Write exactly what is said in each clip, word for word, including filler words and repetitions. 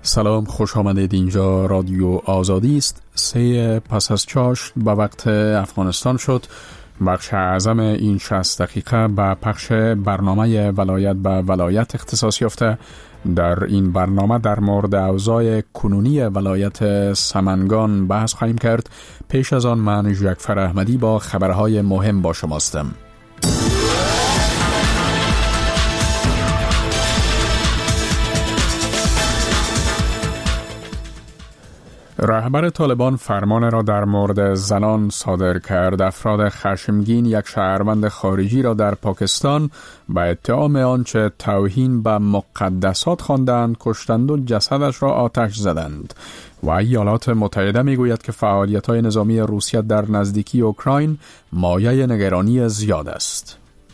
سلام، خوش آمدید. اینجا رادیو آزادی است. سه پس از چاشت به وقت افغانستان شد. بخش اعظم این شصت دقیقه به پخش برنامه ولایت به ولایت اختصاص یافته. در این برنامه در مورد اوضاع کنونی ولایت سمنگان بحث خواهیم کرد. پیش از آن من ژکفر احمدی با خبرهای مهم با شماستم. رهبر طالبان فرمان را در مورد زنان صادر کرد. افراد خشمگین یک شهروند خارجی را در پاکستان به اتهام آنچه توهین به مقدسات خواندند کشتند و جسدش را آتش زدند. و ایالات متحده میگوید که فعالیت‌های نظامی روسیه در نزدیکی اوکراین مایه نگرانی زیاد است.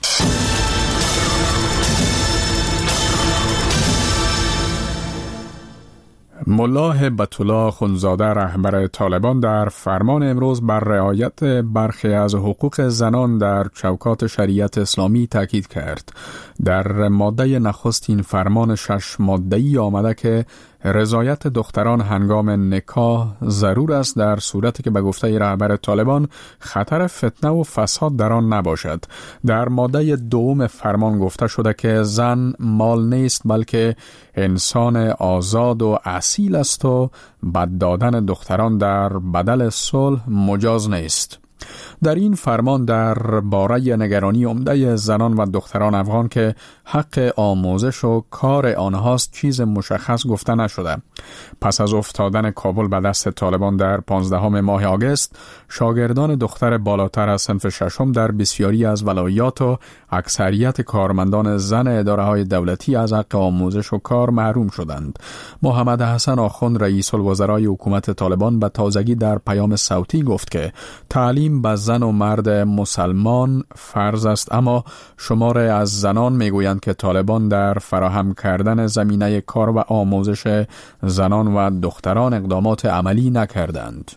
ملا هبت الله خونزاده رهبر طالبان در فرمان امروز بر رعایت برخی از حقوق زنان در چوکات شریعت اسلامی تاکید کرد. در ماده نخست این فرمان شش ماده‌ای آمده که رضایت دختران هنگام نکاح ضرور است در صورتی که به گفته رهبر طالبان خطر فتنه و فساد در آن نباشد. در ماده دوم فرمان گفته شده که زن مال نیست بلکه انسان آزاد و اصیل است و بد دادن دختران در بدل صلح مجاز نیست. در این فرمان در باره نگرانی عمده زنان و دختران افغان که حق آموزش و کار آنهاست چیز مشخص گفته نشده. پس از افتادن کابل به دست طالبان در پانزدهم ماه آگوست، شاگردان دختر بالاتر از صنف ششم در بسیاری از ولایات و اکثریت کارمندان زن اداره‌های دولتی از حق آموزش و کار محروم شدند. محمد حسن آخوند رئیس الوزرای حکومت طالبان به تازگی در پیام صوتی گفت که تعلیم به زن و مرد مسلمان فرض است، اما شماره از زنان میگویند که طالبان در فراهم کردن زمینه کار و آموزش زنان و دختران اقدامات عملی نکردند.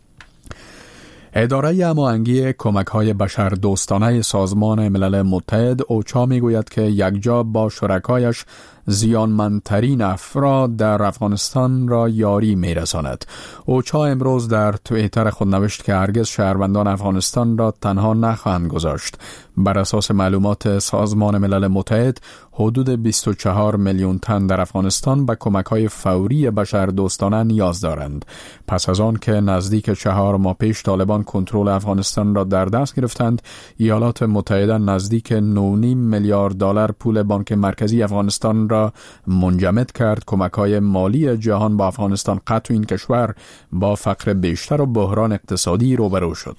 اداره هماهنگی کمک‌های بشردوستانه سازمان ملل متحد اوچا میگوید که یکجا با شرکایش زیانمندترین افراد در افغانستان را یاری میرساند. اوچا امروز در توییتر خود نوشت که هرگز شهروندان افغانستان را تنها نخواهند گذاشت. بر اساس معلومات سازمان ملل متحد حدود بیست و چهار میلیون تن در افغانستان به کمک‌های فوری بشردوستانه نیاز دارند. پس از آن که نزدیک چهار ماه پیش طالبان کنترل افغانستان را در دست گرفتند، ایالات متحده نزدیک نه و نیم میلیارد دلار پول بانک مرکزی افغانستان را منجمد کرد. کمک‌های مالی جهان با افغانستان قطع این کشور با فقر بیشتر و بحران اقتصادی روبرو شد.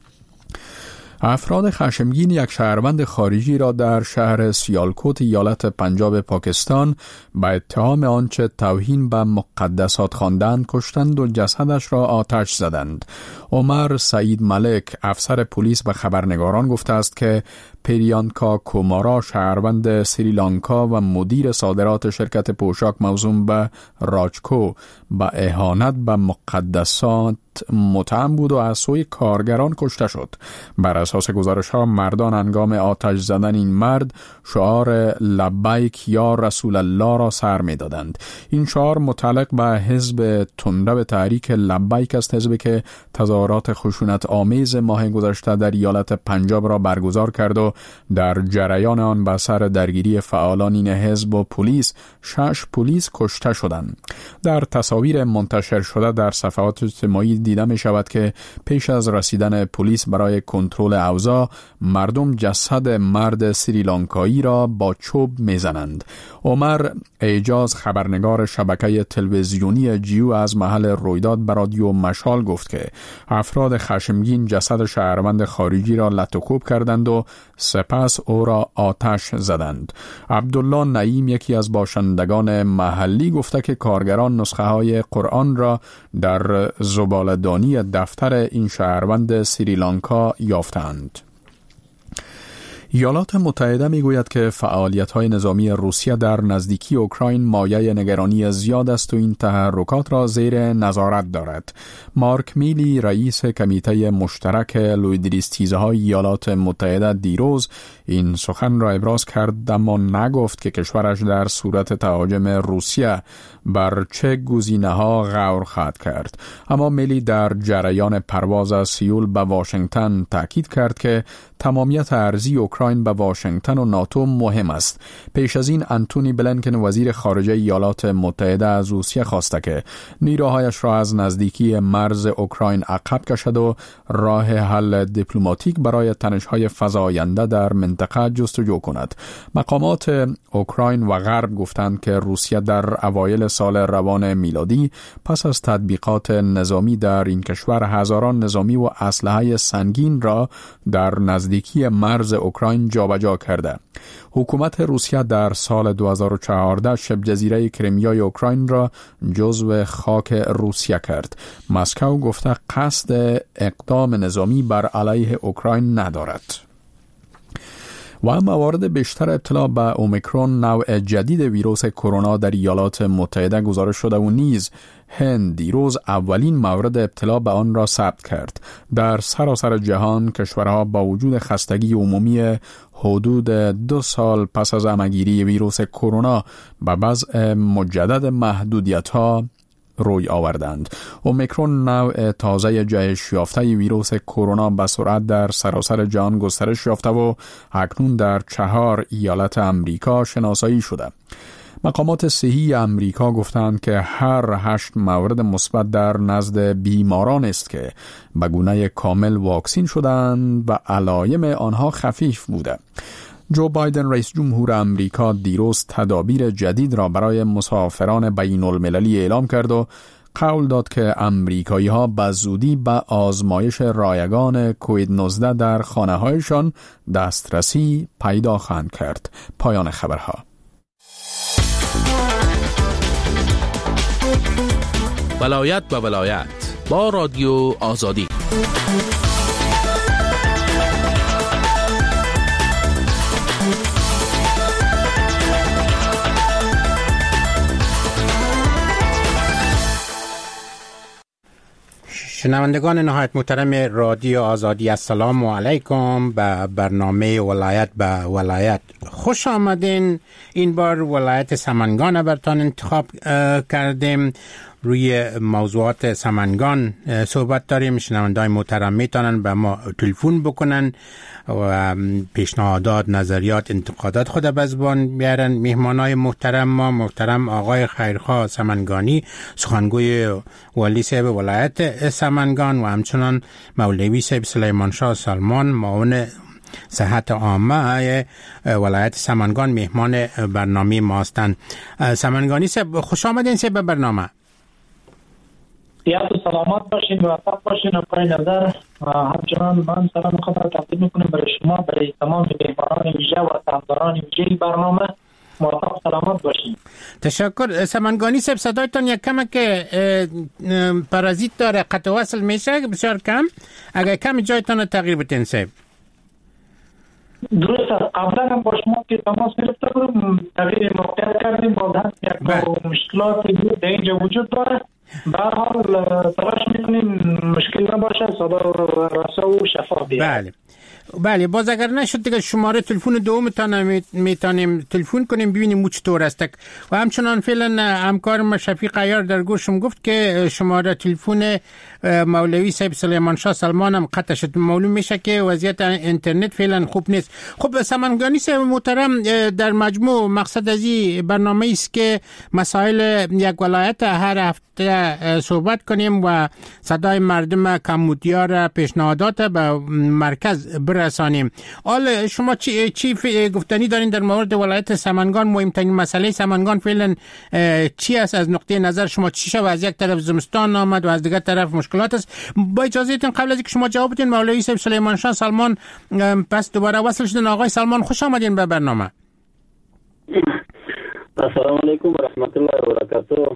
افراد خشمگین یک شهروند خارجی را در شهر سیالکوت ایالت پنجاب پاکستان به اتهام آنچه توهین به مقدسات خواندند کشتند و جسدش را آتش زدند. عمر سعید ملک افسر پلیس به خبرنگاران گفته است که پریانکا کومارا شهروند سریلانکا و مدیر صادرات شرکت پوشاک موسوم به راجکو به اهانت به مقدسات متهم بود و از سوی کارگران کشته شد. بر اساس گزارش ها مردان هنگام آتش زدن این مرد شعار لبیک یا رسول الله را سر می دادند. این شعار متعلق به حزب تندرو تحریک لبیک است، حزبی که تظاهرات خشونت آمیز ماه گذشته در ایالت پنجاب را برگزار کرد و در جریان آن به سر درگیری فعالان این حزب و پلیس شش پلیس کشته شدند. در تصاویر منتشر شده در صفحات اجتماعی دیده می شود که پیش از رسیدن پلیس برای کنترل اوضاع مردم جسد مرد سریلانکایی را با چوب می زنند. عمر اعجاز خبرنگار شبکه تلویزیونی جیو از محل رویداد به رادیو مشال گفت که افراد خشمگین جسد شهروند خارجی را لطوکوب کردند و سپس او را آتش زدند. عبدالله نعیم یکی از باشندگان محلی گفته که کارگران نسخه های قرآن را در زباله‌دانی دفتر این شهروند سریلانکا یافتند. ایالات متحده میگوید که فعالیت‌های نظامی روسیه در نزدیکی اوکراین مایه نگرانی زیاد است و این تحرکات را زیر نظارت دارد. مارک میلی رئیس کمیته مشترک لویدریستیزهای ایالات متحده دیروز این سخن را ابراز کرد، اما نگفت که کشورش در صورت تهاجم روسیه بر چه گزینه‌ها غور خواهد کرد. اما میلی در جریان پرواز از سیول به واشنگتن تاکید کرد که تمامیت ارضی اوکراین به واشنگتن و ناتو مهم است. پیش از این انتونی بلینکن وزیر خارجه ایالات متحده از روسیه خواسته که نیروهایش را از نزدیکی مرز اوکراین عقب کشد و راه حل دیپلماتیک برای تنش‌های فزاینده در منطقه جستجو کند. مقامات اوکراین و غرب گفتند که روسیه در اوایل سال روان میلادی پس از تطبیقات نظامی در این کشور هزاران نظامی و اسلحه سنگین را در نزدیکی مرز اوکراین جابجا کرده. حکومت روسیه در سال دو هزار و چهارده شبه جزیره کریمیای اوکراین را جزو خاک روسیه کرد. مسکو گفته قصد اقدام نظامی بر علیه اوکراین ندارد. و موارد بیشتر ابتلا به اومیکرون نوع جدید ویروس کرونا در ایالات متحده گزارش شده و نیز هند دیروز اولین مورد ابتلا به آن را ثبت کرد. در سراسر جهان کشورها با وجود خستگی عمومی حدود دو سال پس از همه‌گیری ویروس کرونا به وضع مجدد محدودیت‌ها روی آوردند. اومیکرون نوع تازه جهش یافته ویروس کرونا به سرعت در سراسر جهان گسترش یافته و اکنون در چهار ایالت امریکا شناسایی شده. مقامات صحی امریکا گفتند که هر هشت مورد مثبت در نزد بیماران است که به گونه کامل واکسین شدند و علائم آنها خفیف بوده. جو بایدن رئیس جمهور امریکا دیروز تدابیر جدید را برای مسافران بین المللی اعلام کرد و قول داد که امریکایی ها به زودی به آزمایش رایگان کووید نوزده در خانه هایشان دسترسی پیدا خواهند کرد. پایان خبرها. ولایت به ولایت با رادیو آزادی. شنوندگان نهایت محترم رادیو آزادی، السلام علیکم. به برنامه ولایت به ولایت خوش آمدین. این بار ولایت سمنگان برتان انتخاب کردیم. روی موضوعات سمنگان صحبت داریم. شنوندگان محترم میتونن به ما تلفن بکنن و پیشنهادات، نظریات، انتقادات خود به زبان بیارن. مهمانای محترم ما محترم آقای خیرخواه سمنگانی، سخنگوی والی صاحب ولایت سمنگان، و همچنان مولوی صاحب سلیمان شاه سلمان، معاون صحت عامه ولایت سمنگان، مهمان برنامه ما هستند. سمنگانی صاحب خوش آمدین صاحب به برنامه. یا تو سلامت باشین و صحت باشین و پای نظر همچنان من سلام خود را تقدیم میکنم برای شما، برای تمام مهمانان ویژه و طرفداران ویژه برنامه. موفق سلامت باشین. تشکر. سمنگانی صاحب صدایتان یک کمه که پارازیت داره، قطع وصل میشه بسیار کم. اگر کم جایتان تغییر بتین صاحب. درست است. قبلا هم با شما که تماس گرفته بودم تغییر موقعیت کردیم، باز هم یک مشکلات در اینجا وجود داره. به هر حال تلاش میکنیم مشکل نباشه، صدا رسا و شفاف بیاد. بله بله. باز اگر نشد دیگه شماره تلفن دومتان میتونیم تلفن کنیم ببینیم او چطور است. و همچنان فعلا همکار ما شفیق عیار در گوشم گفت که شماره تلفن مولوی صاحب سلیمان شاه سلمان هم قطع شد. معلوم میشه که وضعیت اینترنت فعلا خوب نیست. خب سمنگانی صاحب محترم، در مجموع مقصد از این برنامه است که مسائل یک ولایت هر هفته صحبت کنیم و صدای مردم کمبودیا را، پیشنهادات به مرکز برسانیم. حال شما چی, چی گفتنی دارین در مورد ولایت سمنگان؟ مهمترین مسئله سمنگان فعلا چی است از نقطه نظر شما؟ چی شو از یک طرف زمستان آمد و از دیگر طرف مشکلات است؟ با اجازهتون قبل از اینکه شما جواب بدین مولوی صاحب سلیمان شاه سلمان پس دوباره وصل شدن. آقای سلمان خوش آمدین به برنامه. السلام علیکم و رحمت الله و برکاته.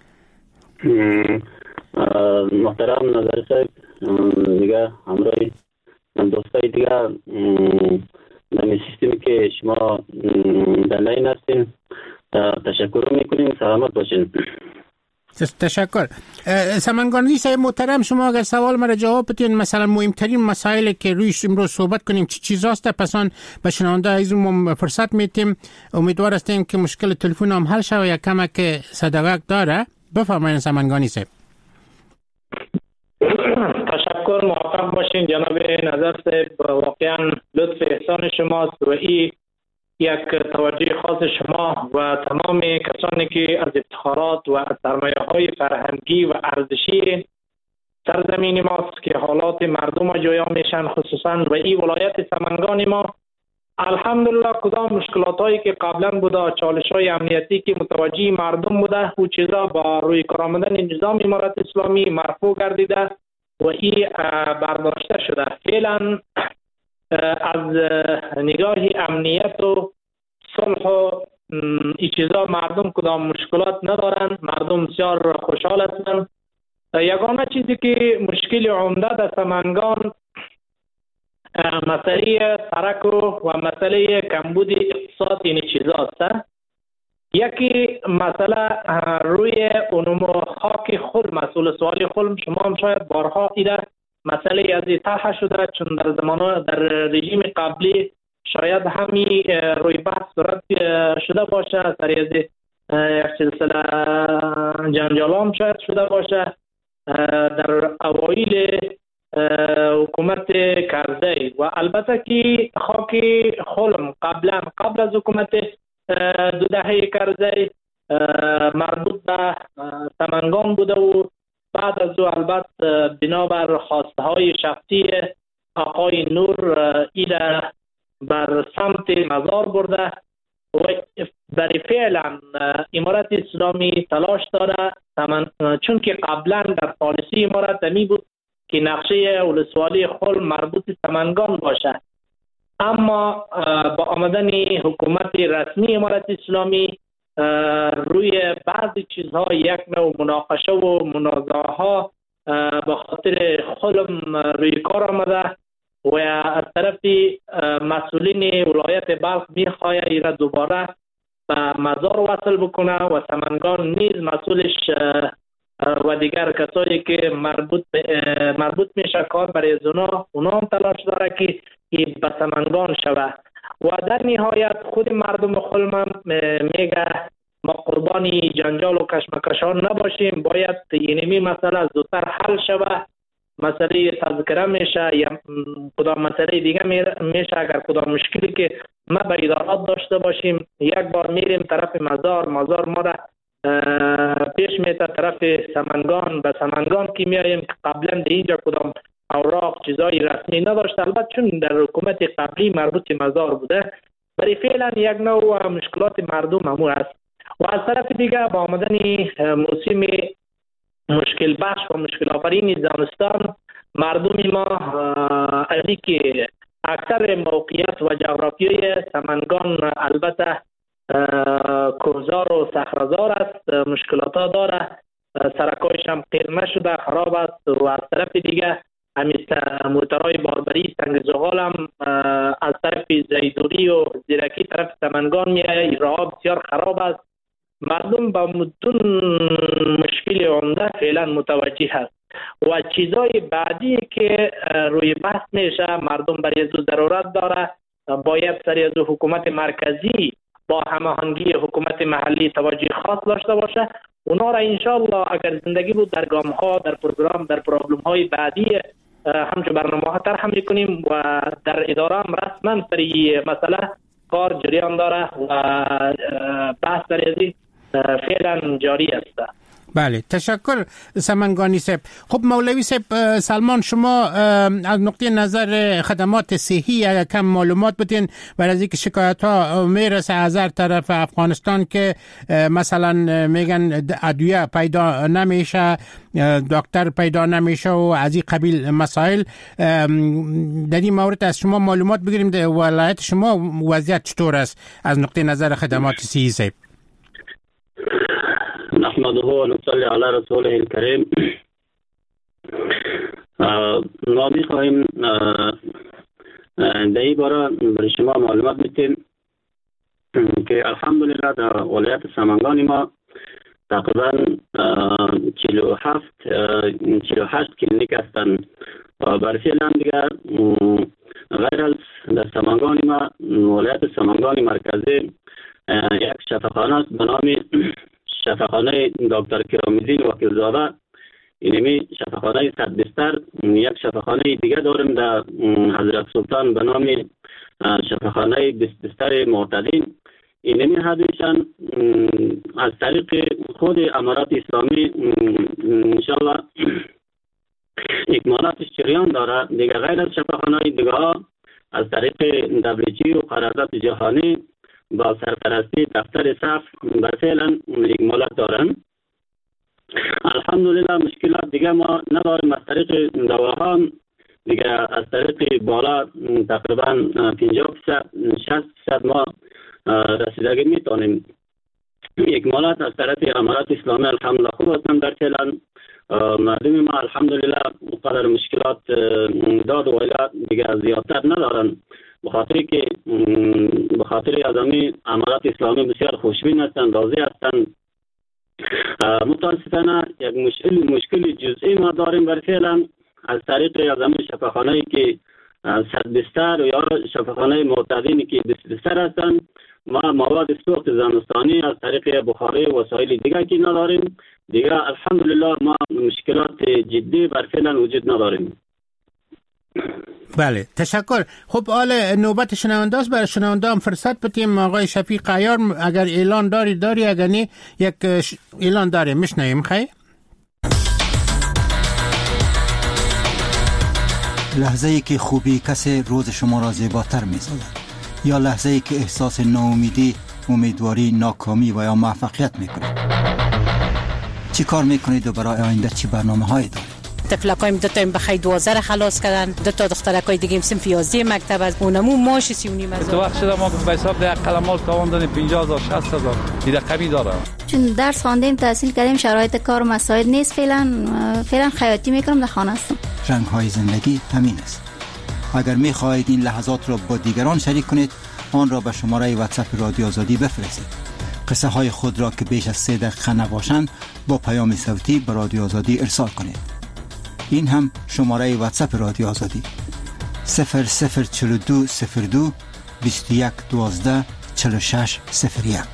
محترم نظر صاحب دیگه همراهی دوستای دیگه نمی سیستمی که شما در لین هستین. تشکر میکنیم. سلامت باشین. تشکر. سمنگانی صاحب محترم، شما اگر سوال مرا جواب بدین، مثلا مهمترین مسائلی که رویش امروز صحبت کنیم چی چیزاست، پسان به شنونده عزیزمون فرصت میتیم. امیدوار هستیم که مشکل تلفن هم حل شود یا کمک صداقت داره. بفرمایید سمنگانی صاحب. تشکر، موفق باشین جناب نظر صاحب. واقعا لطف احسان شماست و این یک توجه خاص شما و تمام کسانی که از افتخارات و از سرمایه‌های فرهنگی و ارزشی سرزمین ماست که حالات مردم جویا میشن، خصوصا و این ولایت سمنگان ما الحمدلله کدام مشکلات هایی که قبلا بوده، چالش های امنیتی که متوجه مردم بوده، او چیزا با روی کار آمدن نظام امارت اسلامی مرفوع گردیده و این برداشته شده. فعلا از نگاه امنیت و صلح و این چیزا مردم کدام مشکلات ندارن، مردم بسیار خوشحال هستند. یگانه چیزی که مشکل عمده در سمنگان مسئله سرک و مسئله کمبود اقتصاد این چیزا است. یکی مسئله روی اونمو خاک خود، مسئول سوالی خود شما هم شاید بارها ایده مسئله از طرح شده، چون در زمان در رژیم قبلی شاید همی روی بحث صورت شده باشه، سری از یک سلسله جنجال هم شاید شده باشه. در اوایل حکومت کرزی و البته که خاک خلم قبلا قبل از حکومت دو دهه کرزی مربوط به سمنگان بوده و بعد از او البته بنابر خواسته های شخصی آقای نور ایره بر سمت مزار برده و برای فعلا امارت اسلامی تلاش داره، چون که قبلا در پالیسی امارت می بود که نقشه ولسوالی خل مربوط سمنگان باشه، اما با آمدن حکومت رسمی امارت اسلامی روی بعضی چیزها یک نوع مناقشه و منازعه ها به خاطر خلم روی کار آمده و از طرف مسئولین ولایت بلخ میخواه ایره دوباره به مزار وصل بکنه و سمنگان نیز مسئولش و دیگر کسایی که مربوط مربوط میشه کار برای اونا اونا هم تلاش داره که به سمنگان شوه و در نهایت خود مردم خلم میگه ما قربانی جنجال و کشمکشان نباشیم، باید اینمی مسئله زودتر حل شوه. مسئله تذکره میشه یا کدام مسئله دیگه میشه، اگر کدام مشکلی که ما به ادارات داشته باشیم یک بار میریم طرف مزار، مزار ما را پیش میته طرف سمنگان، به سمنگان که میاییم که قبلا در اینجا کدام اوراق چیزای رسمی نداشت، البته چون در حکومت قبلی مربوط مزار بوده. برای فعلا یک نوع مشکلات مردم همون است و از طرف دیگه با آمدن موسم مشکل بخش و مشکل آفرین زمستان مردم ما ازی که اکثر موقعیت و جغرافیای سمنگان البته کوهزار و صخره‌زار است، مشکلات ها داره، سرکایش هم قیر نشده خراب است و از طرف دیگه همین موترهای باربری سنگ زغال هم از طرف زیدوری و زیرکی طرف سمنگان میآید، راه بسیار خراب است. مردم با مدون مشکل عمده فعلا متوجه هست و چیزای بعدی که روی بحث میشه مردم برای از ضرورت داره، باید سری از حکومت مرکزی با هماهنگی حکومت محلی توجه خاص داشته باشه. اونا را انشالله اگر زندگی بود در گام ها، در پروگرام، در پروبلم های بعدی همچون برنامه ها طرح میکنیم و در اداره هم رسما سری مسئله کار جریان داره و بحث در ازی فعلا جاری است. بله، تشکر سمنگانی صاحب. خب مولوی صاحب سلمان، شما از نقطه نظر خدمات صحی کم معلومات بدین برای از اینکه شکایت ها میرسه از هر طرف افغانستان که مثلا میگن ادویه پیدا نمیشه، دکتر پیدا نمیشه و از این قبیل مسائل. در این مورد از شما معلومات بگیریم در ولایت شما وضعیت چطور است از نقطه نظر خدمات صحی صاحب؟ نحمده و نصلی علی رسوله الکریم. ما می‌خواهیم در این باره برای شما معلومات میتیم که الحمدلله در ولایت سمنگان ما تقریبا چهل و هفت چهل و هشت کلینیک هستند. برای فعلا دیگر غیر از در سمنگان ما ولایت سمنگان مرکزی یک شفاخانه است به نام شفاخانه دکتر کرام‌الدین وکیلزاده. اینمی شفاخانه صد بستر. یک شفاخانه دیگه داریم در حضرت سلطان به نام شفاخانه بیست بستر معتدین. اینمی هدیشان از طریق خود امارات اسلامی انشالله اکمالاتش جریان داره. دیگه غیر از شفاخانه دیگه ها از طریق دبلیوچی و قرارداد جهانی با سرپرستی دفتر صف بر فعلا اکمالات دارن. الحمدلله مشکلات دیگه ما نداریم. از طریق دواها دیگه از طریق بالا تقریبا پنجاه درصد شصت درصد ما رسیدگی میتونیم. اکمالات از طرف امارات اسلامی الحمدلله خوب هستن. در فعلا مردم ما الحمدلله قدر مشکلات داد و ویلات دیگه زیادتر ندارن، بخاطر که بخاطر ادمی امارات اسلامی بسیار خوشبین هستند، راضی هستند. متاسفانه یک مشکل مشکل جزئی ما داریم بر فعلا از طریق ادمی شفاخانه‌ای که صد بستر و یا شفاخانه معتدینی که بیست بستر هستند. ما مواد سوخت زمستانی از طریق بخاری و وسایل دیگه که نداریم. دیگه الحمدلله ما مشکلات جدی بر فعلا وجود نداریم. بله تشکر. خب حالا نوبت شنونده است. برای شنونده هم فرصت بدیم. آقای شفیق عیار اگر اعلان داری داری اگر نه یک اعلان داریم میشنویم. خیر لحظه ای که خوبی کسی روز شما را زیباتر می‌سازد یا لحظه ای که احساس ناامیدی، امیدواری، ناکامی و یا موفقیت میکنید. چی کار میکنید و برای آینده چی برنامه هایی دارید؟ تفلکایم دو تا بخیر دوازده خلاص کردن، دو تا دخترکای دیگه صنف یازده مکتب از اونمو ماش سی و نیم هزار. تو وقت شده ما به حساب ده قلمات تاوان دادیم پنجاه هزار شصت هزار دیگه قوی داره. چون درس خواندیم تحصیل کردیم شرایط کار مساعد نیست. فعلا فعلا خیاطی میکنم، در خانه هستم. رنگ های زندگی همین است. اگر میخواهید این لحظات را با دیگران شریک کنید آن را به شماره واتساپ رادیو آزادی بفرستید. قصه های خود را که بیش از سه دقیقه نباشند با پیام صوتی به رادیو آزادی ارسال کنید. این هم شماره واتساپ رادیو آزادی صفر صفر چهل و دو صفر دو بیست و یک دوازده چهل و شش صفر یک.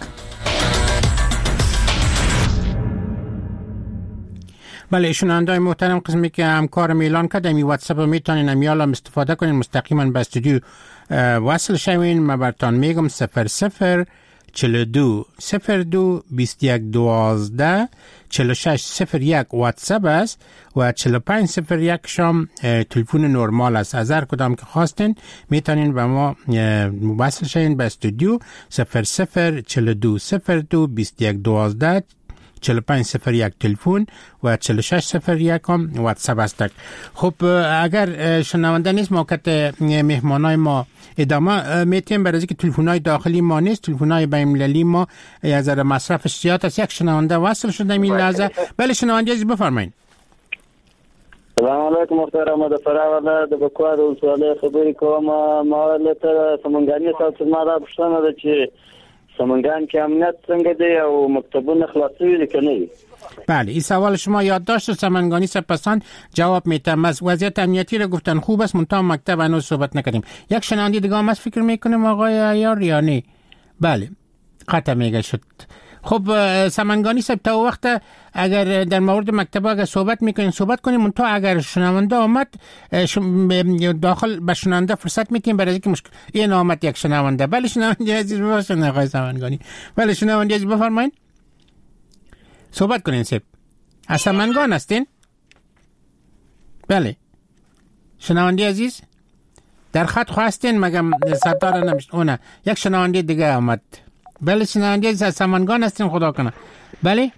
بله شنونده‌های محترم، قسمی که همکارم اعلان کرده می واتساپ میتونین امیالا استفاده کنین، مستقیما به استودیو وصل شوین. من براتون میگم صفر صفر چهل و دو صفر دو بیست و یک دوازده چهل و شش صفر یک واتساپ است و چهل و پنج صفر یک شام تلفن نرمال است. از هر کدام که خواستین میتونین به ما وصل شوین به استودیو صفر صفر چهل و دو صفر دو بیست و یک دوازده چهل و پنج صفر یک تلفن و چهل و شش صفر یک هم واتساپ است. خب اگر شنونده نیست موقت مهمانای ما ادامه میتیم برای اینکه تلفن‌های داخلی ما نیست، تلفن‌های بین‌المللی ما از نظر مصرف زیاد است. یک شنونده وصل شده این لحظه. بله شنونده عزیز بفرمایید. سلام علیکم محترم. د فراوله د بکوا د ولسوالی خبرې کوم. ما له سمنګاني صاحب ما دا پوښتنه ده چې سمنگان که امنیت څنګه دی او مکتبونه خلاصوي دي که نه؟ بله این سوال شما یادداشت سمنگانی سپاسان جواب میتم. از وضعیت امنیتی رو گفتن خوب است، منتها مکتب هنوز صحبت نکردیم. یک شنونده دیگه هم از فکر میکنیم آقای عیار یا نه؟ بله قطع میگه شد. خب سمنگانی صاحب تا وقت اگر در مورد مکتب اگر صحبت میکنین صحبت کنیم، منتها اگر شنونده آمد داخل به شنونده فرصت میتیم برای اینکه مشکل این آمد یک شنونده. بله شنونده عزیز باشن آقای سمنگانی. بله شنونده عزیز بفرمایید صحبت کنین. صاحب از سمنگان هستین؟ بله شنونده عزیز در خط خواستین مگم صدار نمیشت اونه. یک شنونده دیگه آمد. بله شنونده از سمنگان هستین خدا کنه. بله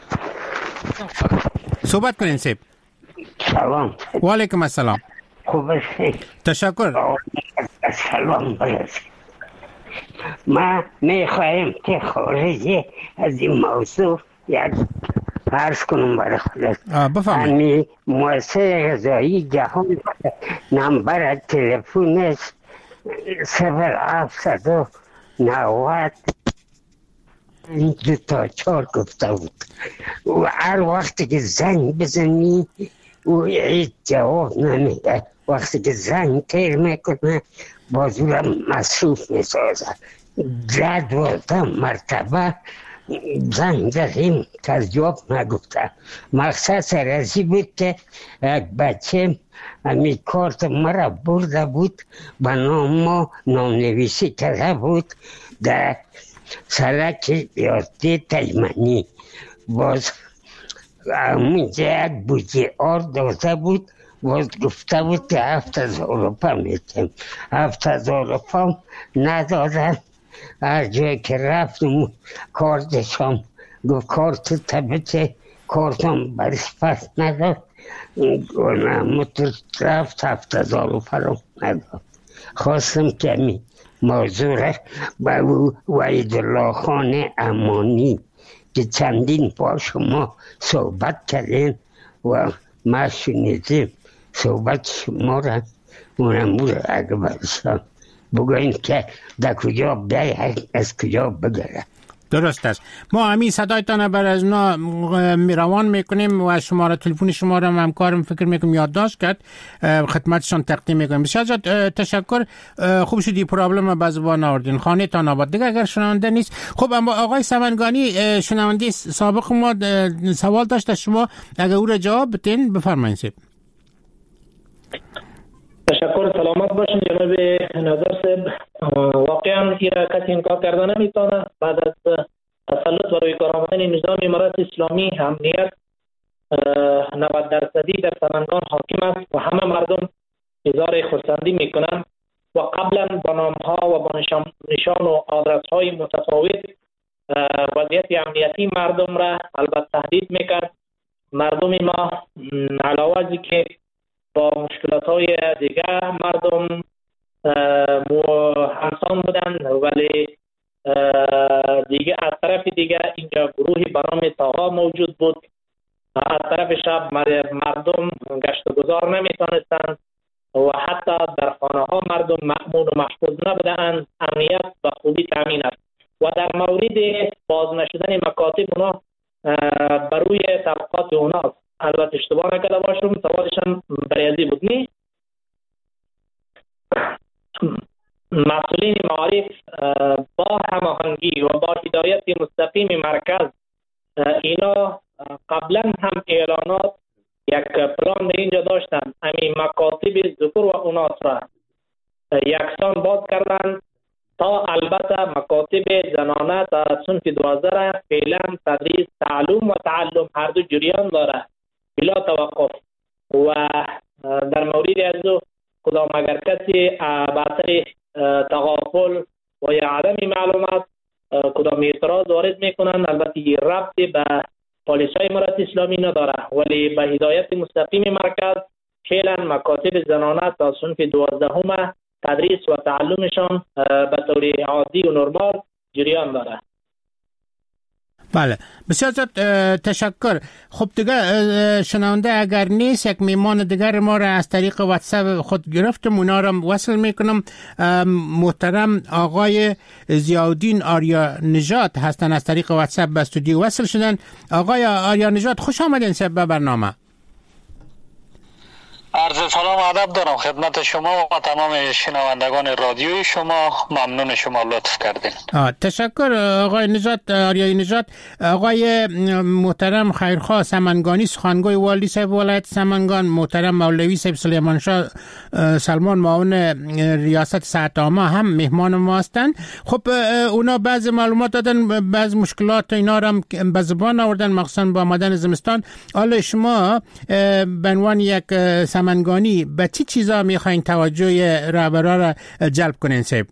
صحبت کنین سیب. سلام. و علیکم السلام. خوب هستی؟ تشکر. سلام برسی. ما میخوایم که خارجی از این موضوع یک عرض کنم برای خودت. بفرمایید. مؤسسه غذایی جهان نمبر تلفنش صفر هفتصد و نود دو تا چهار گفته بود و هر وقتی که زنگ بزنی و هیچ جواب نمیده. وقتی که زنگ تیر میکنه بازورم مصروف میسازه. ده دوازده مرتبه زنگ زدیم که جواب نگفته. مقصد سرازی بود که یک بچه همی کارت مرا برده بود به نام ما نامنویسی کرده بود در سرک یادی تیمنی. باز همونجا یک بوجه آر داده بود، باز گفته بود که هفت هزار روپا میتیم. هفت هزار روپا ندادن. هر جایی که رفتم کارتشم گفت کارت تبته کارتم برش پس نداد. متر رفت هفت هزار روپا رو نداد. خواستم که می موضوع با وحید الله خان امانی که چندین بار شما صحبت کردین و ما شنیدیم صحبت شما را اونمو را اگه برشم بگوین که در کجا بیایی از کجا بگره. درست است. ما همین صدایتان بر از نا روان میکنیم و شماره تلفن شما را همکارم فکر میکنم یادداشت کرد خدمتشان تقدیم میکنیم. بسیار زیاد تشکر. خوب شدی پرابلم به زبان آوردین. خانه تان آباد. دیگه اگر شنونده نیست. خب اما آقای سمنگانی شنونده سابق ما سوال داشت شما اگر او را جواب بدین بفرمایید. تشکر. سلامت باشین جناب نظر صاحب. واقعا ایرا کسی انکار کردن نمیتونه. بعد از تسلط و روی کار آمدن نظام امارت اسلامی امنیت نود درصدی در سمنگان حاکم است و همه مردم اظهار خرسندی میکنن و قبلا با نام ها و با نشان و آدرس های متفاوت وضعیت امنیتی مردم را البته تهدید میکرد. مردم ما علاوه از که با مشکلات های دیگه مردم همسان بودن، ولی دیگه از طرف دیگه اینجا گروهی برام تاها موجود بود. از طرف شب مردم گشت و گذار نمیتونستند و حتی در خانه ها مردم مأمون و محفوظ نبودند. امنیت و خوبی تامین است و در مورد باز نشدن مکاتب اونا بروی طبقات اونا البته اشتباه نکرده باشم سوالشان بریازی بود نی؟ مسئولین معارف با هماهنگی و با هدایت مستقیم مرکز اینا قبلا هم اعلانات یک پلان در اینجا داشتن. همین مکاتب ذکر و اناث را یکسان باز کردن تا البته مکاتب زنانه تا صنف دوازده را فعلا تدریس تعلم و تعلم هر دو جریان داره بلا توقف و در مورد از کدام اگر کسی باطل تغافل و یا عدم معلومات کدام اعتراض وارد میکنن البته ربطی به پالیس های امارت اسلامی نداره، ولی به هدایت مستقیم مرکز فعلا مکاتب زنانه تا صنف دوازدهم تدریس و تعلمشان به طور عادی و نرمال جریان داره. بله بسیار زیاد تشکر. خب دیگه شنونده اگر نیست یک میمان دیگر ما را از طریق واتساپ خود گرفتم اونا را وصل میکنم. محترم آقای ضیاءالدین آریا نژاد هستن از طریق واتساپ به استودیو وصل شدن. آقای آریا نژاد خوش آمدین سر به برنامه. عرض سلام و ادب دارم خدمت شما و تمام شنوندگان رادیوی شما. ممنون شما لطف کردین. تشکر آقای نژاد آریای نژاد. آقای محترم خیرخواه سمنگانی سخنگوی والی صاحب ولایت سمنگان، محترم مولوی صاحب سلیمان شاه سلمان معاون ریاست صحت عامه هم مهمان ما هستند. خب اونا بعض معلومات دادن، بعض مشکلات اینا را به زبان آوردن مخصوصا با آمدن زمستان. حالا شما به عنوان یک سمنگانی به چی چیزا میخواین توجه رهبرا را جلب کنین صاحب؟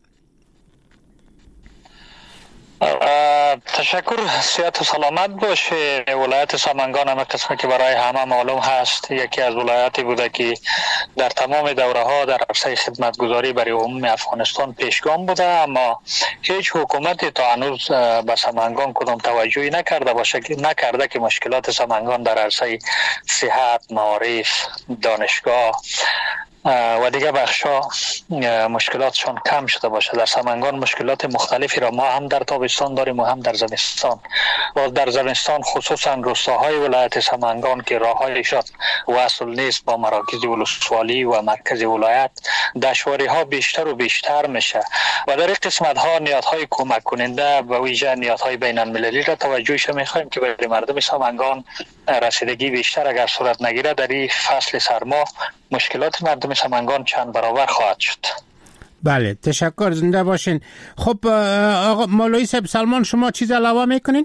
تشکر. صحت و سلامت باشه. ولایت سمنگان همه قسمه که برای همه معلوم هست یکی از ولایاتی بوده که در تمام دوره ها در عرصه خدمتگزاری برای عموم افغانستان پیشگام بوده، اما هیچ حکومتی تا هنوز به سمنگان کدام توجهی نکرده باشه که نکرده که مشکلات سمنگان در عرصه صحت، معارف، دانشگاه و دیگه بخشا مشکلاتشان کم شده باشه. در سمنگان مشکلات مختلفی را ما هم در تابستان داریم و هم در زمستان. و در زمستان خصوصا روستاهای ولایت سمنگان که راههایشان وصل نیست با مراکز ولسوالی و مرکز ولایت، دشواری ها بیشتر و بیشتر میشه و در این قسمت ها نیازهای کمک کننده و ویژه نیازهای بین المللی را توجهش میخوایم که برای مردم سمنگان رسیدگی بیشتر اگر صورت نگیره در این فصل سرما مشکلات مردم سمنگان چند برابر خواهد شد. بله تشکر، زنده باشین. خب آقا مولوی صاحب سلمان، شما چیز علاوه میکنین؟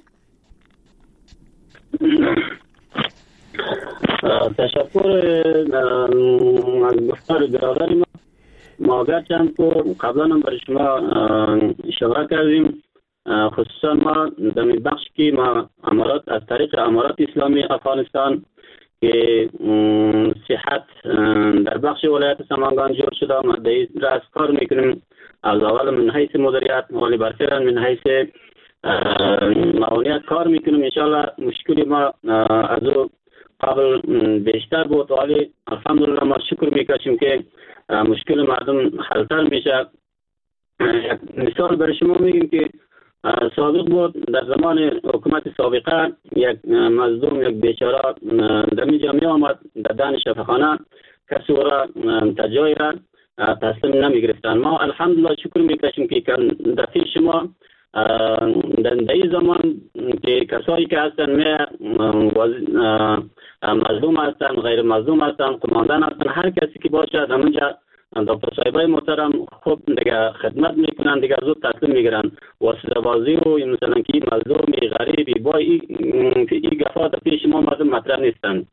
تشکر از گفتار برادر ما. ما گرچند که قبلا هم برای شما اشاره کردیم، خصوصا ما در بخش که ما امارات از طریق امارات اسلامی افغانستان که صحت در بخش ولایت سمنگان جور شده، ما در این را از کار میکنیم از اول من حیث مدیریت ولی برفعلا من حیث معاونیت کار میکنیم. انشاءالله مشکلی ما از او قبل بیشتر بود ولی الحمدلله ما شکر میکشیم که مشکل مردم حلتر میشه. مثال برای شما میگیم که سابق بود در زمان حکومت سابقه یک مظلوم یک بیچاره در می جمعه آمد در دان شفاخانه، کسی او را تا جای را تسلیم نمی گرفتن. ما الحمدلله شکر میکشیم که در پیش شما در این زمان که کسایی که هستن می مظلوم هستن، غیر مظلوم هستن، قماندان هستن، هر کسی که باشد همونجا دکتر صاحبای محترم خوب دیگه خدمت میکنن، دیگه زود تسلیم میگیرن. واسطه بازی و مثلا که مظلومی غریبی با این گفا در پیش ما مردم مطرح نیستن.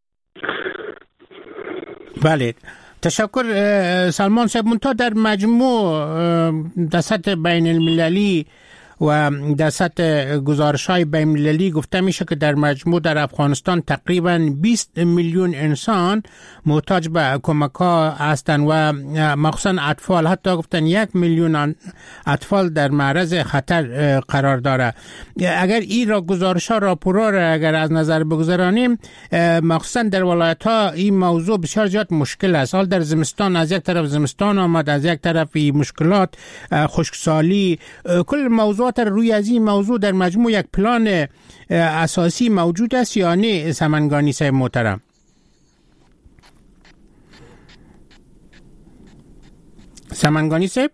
بله تشکر سلمان صاحب. منتها در مجموع در سطح بین المللی و در سطح گزارش‌های بین المللی گفته میشه که در مجموع در افغانستان تقریباً بیست میلیون انسان محتاج به کمک‌ها هستند و مخصوصاً اطفال، حتی گفتن یک میلیون اطفال در معرض خطر قرار داره. اگر این را گزارش‌ها راپورها را اگر از نظر بگذارانیم، مخصوصاً در ولایت‌ها این موضوع بسیار زیاد مشکل است. حال در زمستان از یک طرف زمستان آمد، از یک طرف مشکلات خشکسالی، کل موضوعات روی از این موضوع در مجموع یک پلان اساسی موجود است یا نه سمنگانی صاحب محترم؟ سمنگانی صاحب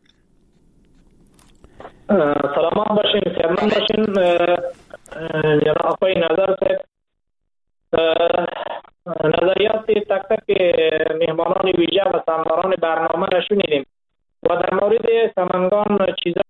سلام باشین، سلام باشین جناب آقای نظر صاحب. نظریات تک تک مهمانان ویژه و سامداران برنامه را شنیدیم و در مورد سمنگان چیزا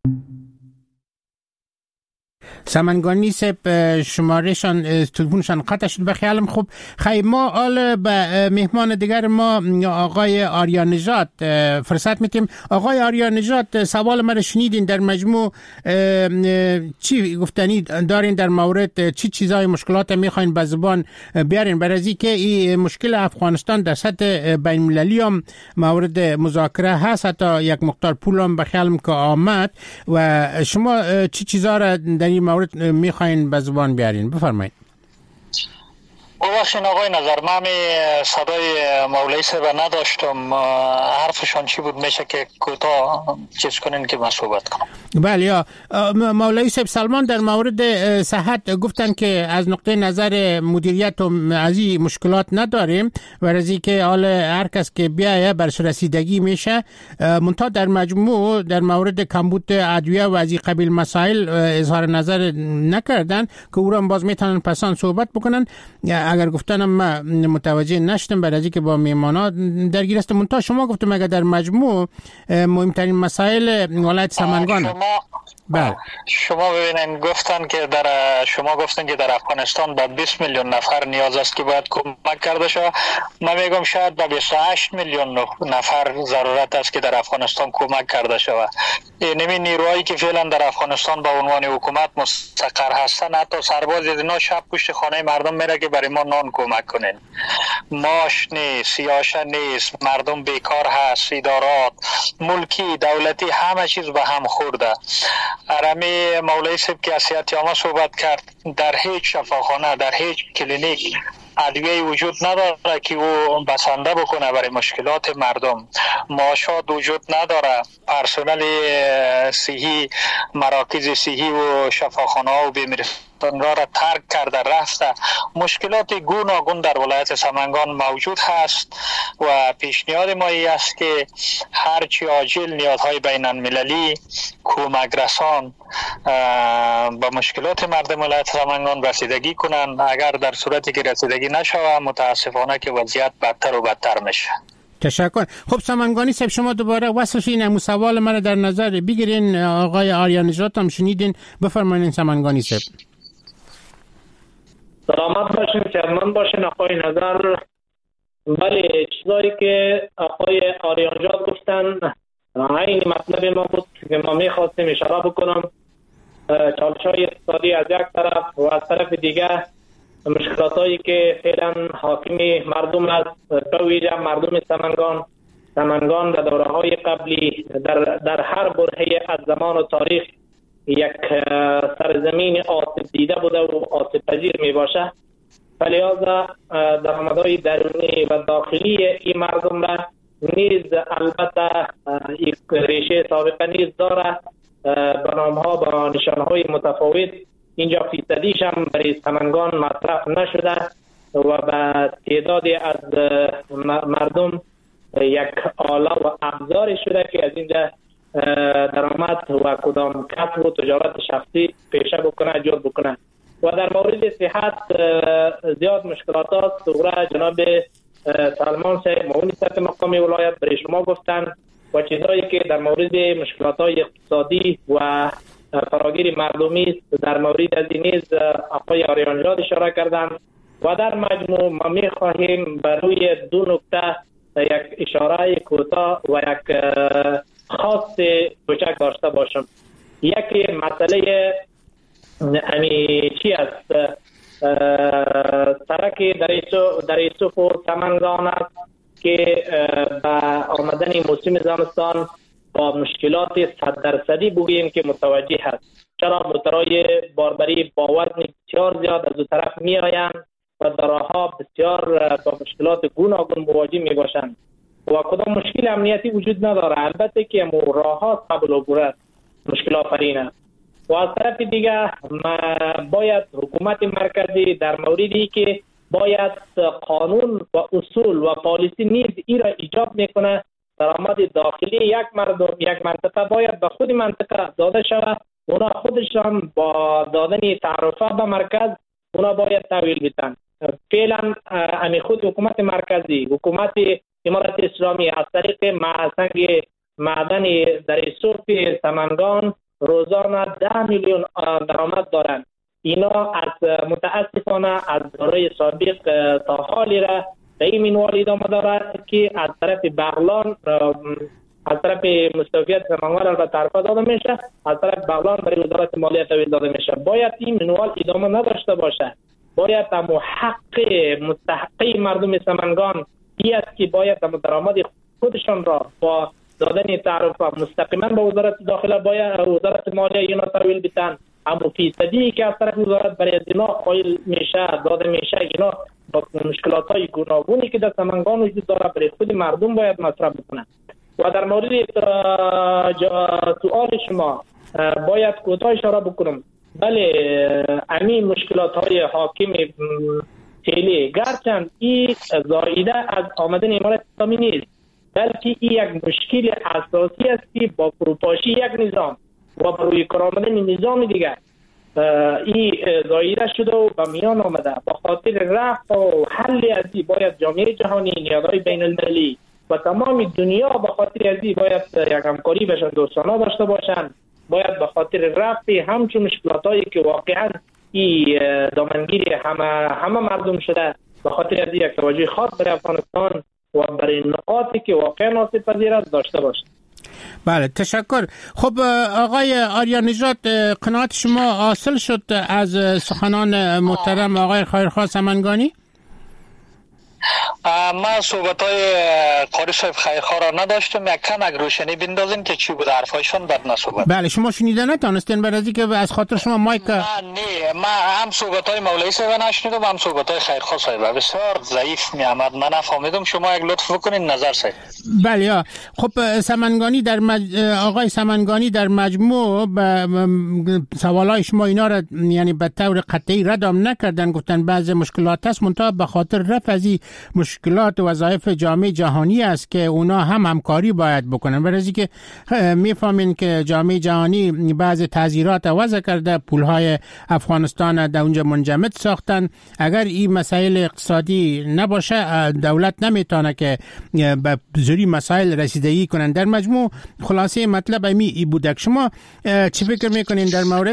سمنگانی صاحب شمارهشان تلفنشان قطع شد به خیالم. خوب خیلی ما آل به مهمان دیگر ما آقای آریا نژاد فرصت میتیم. آقای آریا نژاد سوال من شنیدین، در مجموع چی گفتنی دارین در مورد چی چیزای مشکلات میخواین به زبان بیارین برای اینکه این مشکل افغانستان در سطح بین المللی هم مورد مذاکره هست، حتی یک مقدار پول هم به خیالم که آمد و شما چی چیزا را در این مورد میخواین به زبان بیارین؟ بفرمایید. ببخشین آقای نظر، من صدای مولوی صاحب نداشتم، حرفشان چی بود؟ میشه که کوتاه چیز کنین که من صحبت کنم؟ بله یا مولوی صاحب سلمان در مورد صحت گفتن که از نقطه نظر مدیریت و از این مشکلات نداریم و از اینکه حال هر کس که بیایه برش رسیدگی میشه، منتها در مجموع در مورد کمبود ادویه و از این قبیل مسائل اظهار نظر نکردن که او را باز میتونن پسان صحبت بکنن. اگر گفتنم من متوجه نشدم برای اینکه با میهمانا درگیر است. منتها شما گفتم اگر در مجموع مهمترین مسائل ولایت سمنگان بله شما ببینید گفتن که در شما گفتن که در افغانستان به بیست میلیون نفر نیاز است که باید کمک کرده شود. من میگم شاید به بیست و هشت میلیون نفر ضرورت است که در افغانستان کمک کرده شود. اینمی نیروهایی که فعلا در افغانستان به عنوان حکومت مستقر هستن، حتی سرباز اینا شب پشت خانه مردم میره که برای ما نان کمک کنین. ماش نیست، سیاشه نیست، مردم بیکار هست، ادارات ملکی دولتی همه چیز به هم خورده. ارمی مولوی صاحب که از صحت عامه صحبت کرد، در هیچ شفاخانه در هیچ کلینیک ادویه وجود نداره که او بسنده بکنه برای مشکلات مردم. معاشات وجود نداره، پرسنل صحی، مراکز صحی و شفاخانه و بیمارستان را را ترک کرده رفته. مشکلات گوناگون در ولایت سمنگان موجود هست و پیشنهاد ما این است که هرچی عاجل نیازهای بین المللی کمک رسان با مشکلات مردم ولایت سمنگان رسیدگی کنند. اگر در صورتی که رسیدگی نشود متاسفانه که وضعیت بدتر و بدتر میشه. تشکر. خب سمنگانی صاحب شما دوباره وصل شین، امو سوال من در نظر بگیرین. آقای آریا نژاد هم شنیدین، بفرمایید سمنگانی صاحب. سلامت باشین، سلامت باشین آقای نظر. ولی چیزایی که آقای آریا نژاد گفتن این مطلب ما بود که ما میخواستیم اشاره بکنم. چالش‌های اقتصادی از یک طرف و از طرف دیگه مشکلاتایی که فعلا حاکمی مردم است، به ویژه مردم سمنگان. سمنگان در دوره‌های قبلی در در هر برهه از زمان و تاریخ یک سرزمین آسیب دیده بوده و آسیب پذیر می باشه. فلذا درآمدهای درونی و داخلی این مردم را نیز البته یک ریشه سابقه نیز داره، به نام‌ها با نشانهای متفاوت. اینجا فیصدیش هم برای سمنگان مصرف نشده و به تعدادی از مردم یک آله و ابزاری شده که از اینجا درآمد و کدام کسب و تجارت شخصی پیشه بکنه، جور بکنه. و در مورد صحت زیاد مشکلات است. دوره جناب سلمان صاحب معاون سطح مقامی ولایت برای شما گفتن و چیزایی که در مورد مشکلات های اقتصادی و فراگیر مردمی است در مورد از این نیز آقای آریا نژاد اشاره کردن. و در مجموع ما می خواهیم بر روی دو نکته یک اشاره کوتاه و یک خاص کوچک داشته باشم. یکی مسئله امی چی است؟ سرک در یوسف و سمنگان است که به آمدن موسم زمستان با مشکلات صد درصدی بگوییم که متوجه هست. چرا موترهای باربری با وزن بسیار زیاد از دو طرف می آیند و در راه‌ها بسیار با مشکلات گوناگون مواجه می باشند و کدام مشکل امنیتی وجود نداره. البته که مو راه‌ها قبل عبور است، مشکل آفرین است. و از طرف دیگه باید حکومت مرکزی در موردی که باید قانون و اصول و پالیسی نیز ای را ایجاد میکنه. درآمد داخلی یک مردم یک منطقه باید به خود منطقه داده شود. اونا خودشان با دادن تعرفه به مرکز اونا باید تحویل بدن. فعلا امی خود حکومت مرکزی، حکومت امارت اسلامی از طریق معسنگ معدن در صوف سمنگان روزانه ده میلیون درآمد دارند. اینا از متاسفانه از دوره سابق تا حالی را به این منوال ادامه دارد که از طرف بغلان از طرف مستوفیت سمنگان را تعرفه داده میشه، از طرف بغلان برای وزارت مالیه تحویل داده میشه. باید این منوال ادامه نداشته باشه. باید هم حق مستحقی مردم سمنگان این است که باید هم درآمد خودشان را با دادن تعرفه مستقیما به وزارت داخله باید وزارت مالیه اینا تحویل بدن. اما فیصدی که از طرف وزارت برای اینا قائل میشه داده میشه اینا با مشکلات های گوناگونی که در سمنگان وجود داره برای خود مردم باید مصرف بکنن. و در مورد سؤال شما باید کوتاه اشاره بکنم. بله همین مشکلات های حاکم فعلی گرچند این زایده از آمدن امارت اسلامی نیست، بلکه این یک مشکل اساسی است که با فروپاشی یک نظام و بروی کار آمدن نظام دیگر این زایده شده و به میان آمده. با خاطر رفع و حل ازی باید جامعه جهانی، نیازهای بین المللی و تمام دنیا با خاطر ازی باید یک همکاری بشن دوستانه داشته باشند. باید به خاطر رفع همچون مشکلات هایی که واقعا این دامنگیر همه همه مردم شده به خاطر ازی یک توجه خاص برای افغانستان و برای نقاطی که واقعا آسیب پذیر است داشته باشند. بله تشکر. خب آقای آریا نژاد قناعت شما حاصل شد از سخنان محترم آقای خیرخواه سمنگانی؟ ما صحبت های قاری صاحب خیرخواه را نداشتم، یک کم اگر روشنی بندازین که چی بود حرفایشون بد نصحبت. بله شما شنیده نتانستین برای که از خاطر شما مایک؟ نه نه ما هم صحبت های مولوی صاحب نشنیدم هم صحبت های خیرخواه صاحب بسیار ضعیف می آمد، من نفهمیدم. شما یک لطف بکنین نظر صاحب. بله یا خب سمنگانی در مج... آقای سمنگانی در مجموع به سوالای شما اینا را یعنی به طور قطعی ردام نکردن، گفتن بعضی مشکلات هست منتها به خاطر رفع از مشکلات و وظایف جامعه جهانی است که اونا هم همکاری باید بکنن. برای که میفهمین که جامعه جهانی بعضی تعزیرات وضع کرده، پولهای افغانستان در اونجا منجمد ساختن. اگر این مسائل اقتصادی نباشه دولت نمیتونه که به زوری مسائل رسیدگی کنن. در مجموع خلاصه مطلب امی ای بوده. شما چی فکر میکنین در مورد؟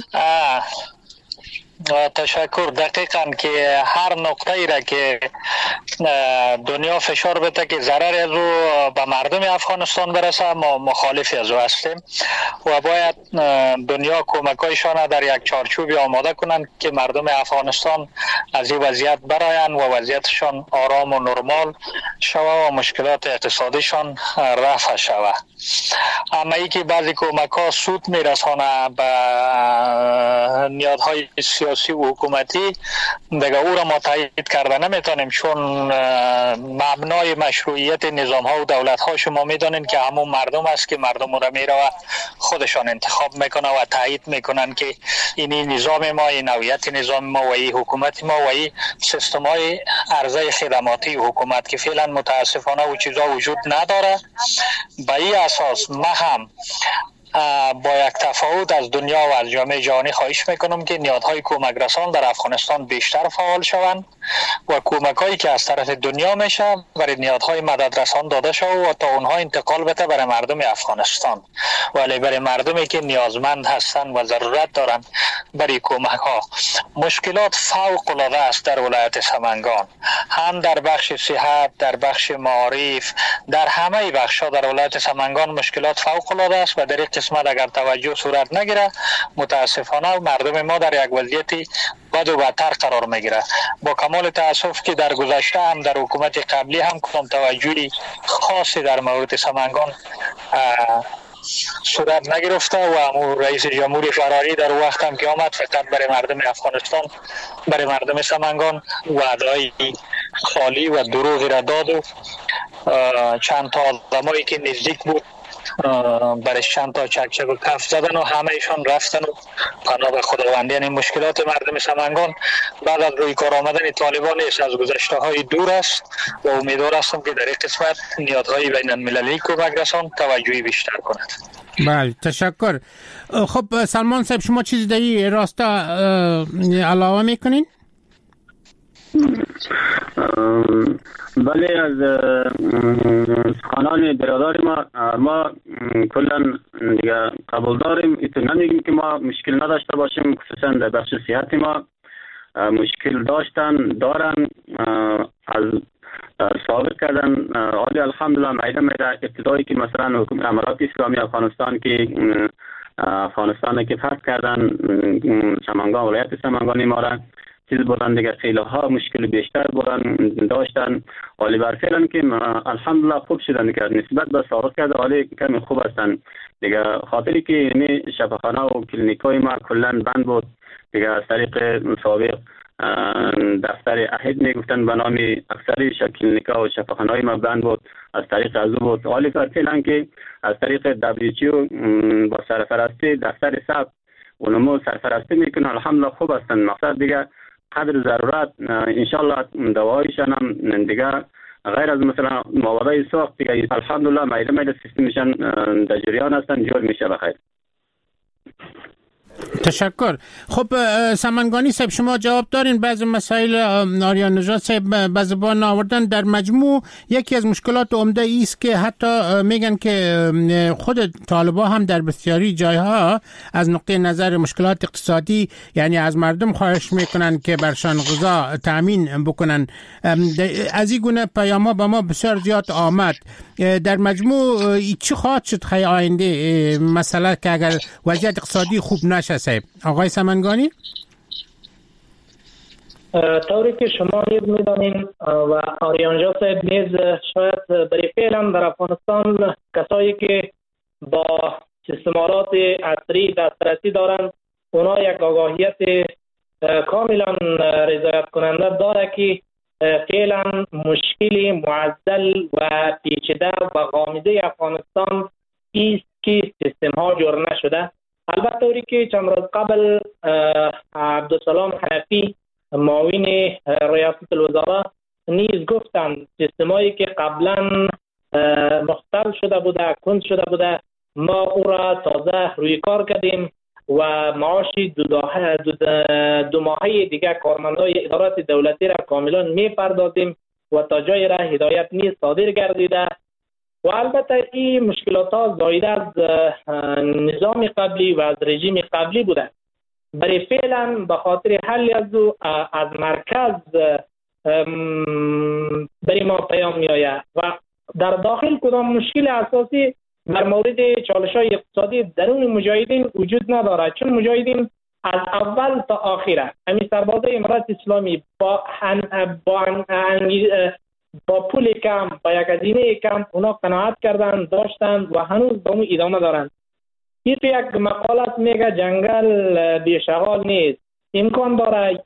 تشکر. دقیقاً که هر نقطه ای را که دنیا فشار بده که ضرر از او به مردم افغانستان برسه ما مخالفی از او هستیم و باید دنیا کمکایشان در یک چارچوبی آماده کنند که مردم افغانستان از این وضعیت برآیند و وضعیتشان آرام و نرمال شود و مشکلات اقتصادیشان رفع شود. اما ای که بعضی کمک ها سود میرسانه به نیازهای سیاسی و حکومتی دیگه او را ما تایید کرده نمیتونیم، چون مبنای مشروعیت نظام ها و دولت ها شما میدانین که همون مردم است که مردم را میره و خودشان انتخاب میکنه و تایید میکنن که این نظام ما، این نوعیت نظام ما و این حکومت ما و این سیستم های عرضه خدماتی حکومت که فعلا متاسفانه و چیزا وجود نداره. به این اساس ما هم با یک تفاوت از دنیا و از جامعه جهانی خواهش میکنم که نیازهای کمک رسان در افغانستان بیشتر فعال شوند و کمک هایی که از طرف دنیا میشه برای نیازهای مدد رسان داده شود و تا اونها انتقال بده برای مردم افغانستان. ولی برای مردمی که نیازمند هستند و ضرورت دارند برای کمک ها مشکلات فوق العاده است در ولایت سمنگان، هم در بخش صحت، در بخش معارف، در همه بخش ها در ولایت سمنگان مشکلات فوق العاده است و در این قسمت اگر توجه صورت نگیره متاسفانه مردم ما در یک وضعیتی بد و بدتر قرار میگیره. با کمال تاسف که در گذشته هم در حکومت قبلی هم کدام توجهی خاصی در مورد سمنگان صورت نگرفته و امو رئیس جمهوری فراری در وقت هم که آمد فقط برای مردم افغانستان، برای مردم سمنگان وعده‌های خالی و دروغی را داد و چند تا آدمایی که نزدیک بود برش چند تا چکچک و کف زدن و همه ایشان رفتن و پناه به خداوندی. یعنی مشکلات مردم سمنگان بعد از روی کار آمدن طالبان نیست از گذشته های دور است و امیدوار هستم که در این قسمت نیازهای بین المللی کمک رسان توجهی بیشتر کند. بله تشکر. خب سلمان صاحب شما چیزی در این راستا علاوه میکنین؟ بله از سخنان برادر ما ما کلا دیگه قبول داریم. ایتو نمیگیم که ما مشکل نداشته باشیم، خصوصا در بخش صحت ما مشکل داشتن دارن از ثابت کردن. عالی الحمدلله معیده میره ابتدایی که مثلا حکومت امارات اسلامی افغانستان که افغانستان که فتح کردن سمنگان ولایت سمنگانی ما را چیز بودن دیگه خیلی ها مشکل بیشتر بودن داشتن، ولی بر فعلا که الحمدلله خوب شدن که نسبت به سابق کرده ولی کمی خوب هستن دیگه. خاطری که یعنی شفاخانه و کلینیکای ما کلا بند بود دیگه از طریق سابق دفتر احد میگفتن به نام اکثری کلینیکا و شفاخانه‌های ما بند بود از طریق ازو بود، ولی بر فعلا که از طریق دبلیو با سرپرستی دفتر ثبت و نمو سرپرستی میکنن الحمدلله خوب هستن. مقصد دیگه قدر ضرورت انشالله دوایشان هم دیگه غیر از مثلا موادای ساخت دیگه الحمدلله میده میده سیستمشان در جریان هستن جور میشه بخیر. تشکر. خب سمنگانی صاحب شما جواب دارین بعض مسائل آریان نژاد صاحب به زبان آوردن. در مجموع یکی از مشکلات عمده ایست که حتی میگن که خود طالبا هم در بسیاری جایها از نقطه نظر مشکلات اقتصادی یعنی از مردم خواهش میکنن که برشان غذا تامین بکنن. از این گونه پیام‌ها به ما بسیار زیاد آمد. در مجموع چی خواهد شد خیلی آینده مسئله که اگر وضعیت اقتصادی خوب نشه صاحب؟ آقای سمنگانی طوری که شما نیز می‌دانید و آریانجا صاحب نیز شاید برای فعلا در افغانستان کسایی که با استعمالات عصری دسترسی دارند، اونا یک آگاهیت کاملا رضایت کننده داره که فعلا مشکل معضل و پیچیده و غامضه افغانستان است که سیستم ها جور نشده. البته طوری که چند روز قبل عبدالسلام حنفی معاون ریاست الوزراء نیز گفتند سیستم هایی که قبلا مختل شده بوده، کند شده بوده، ما او را تازه روی کار کردیم و معاش دو, دو, دو ماهه دیگه کارمندای ادارات دولتی را کاملا می پردازیم و تا جای را هدایت نیز صادر گردیده. و البته این مشکلات ها زایده از نظام قبلی و از رژیم قبلی بوده. برای فعلا به خاطر حل از از مرکز برای ما پیام می آید و در داخل کدام مشکل اساسی در مورد چالش‌های اقتصادی درون مجاهدین وجود نداره، چون مجاهدین از اول تا آخره همین سربازای امارت اسلامی با هن با, هن با پول کم، با یک هزینه کم اونا قناعت کردن، داشتن و هنوز به اون ادامه دارن. این تو یک مقالت میگه جنگل بیشغال نیست، امکان داره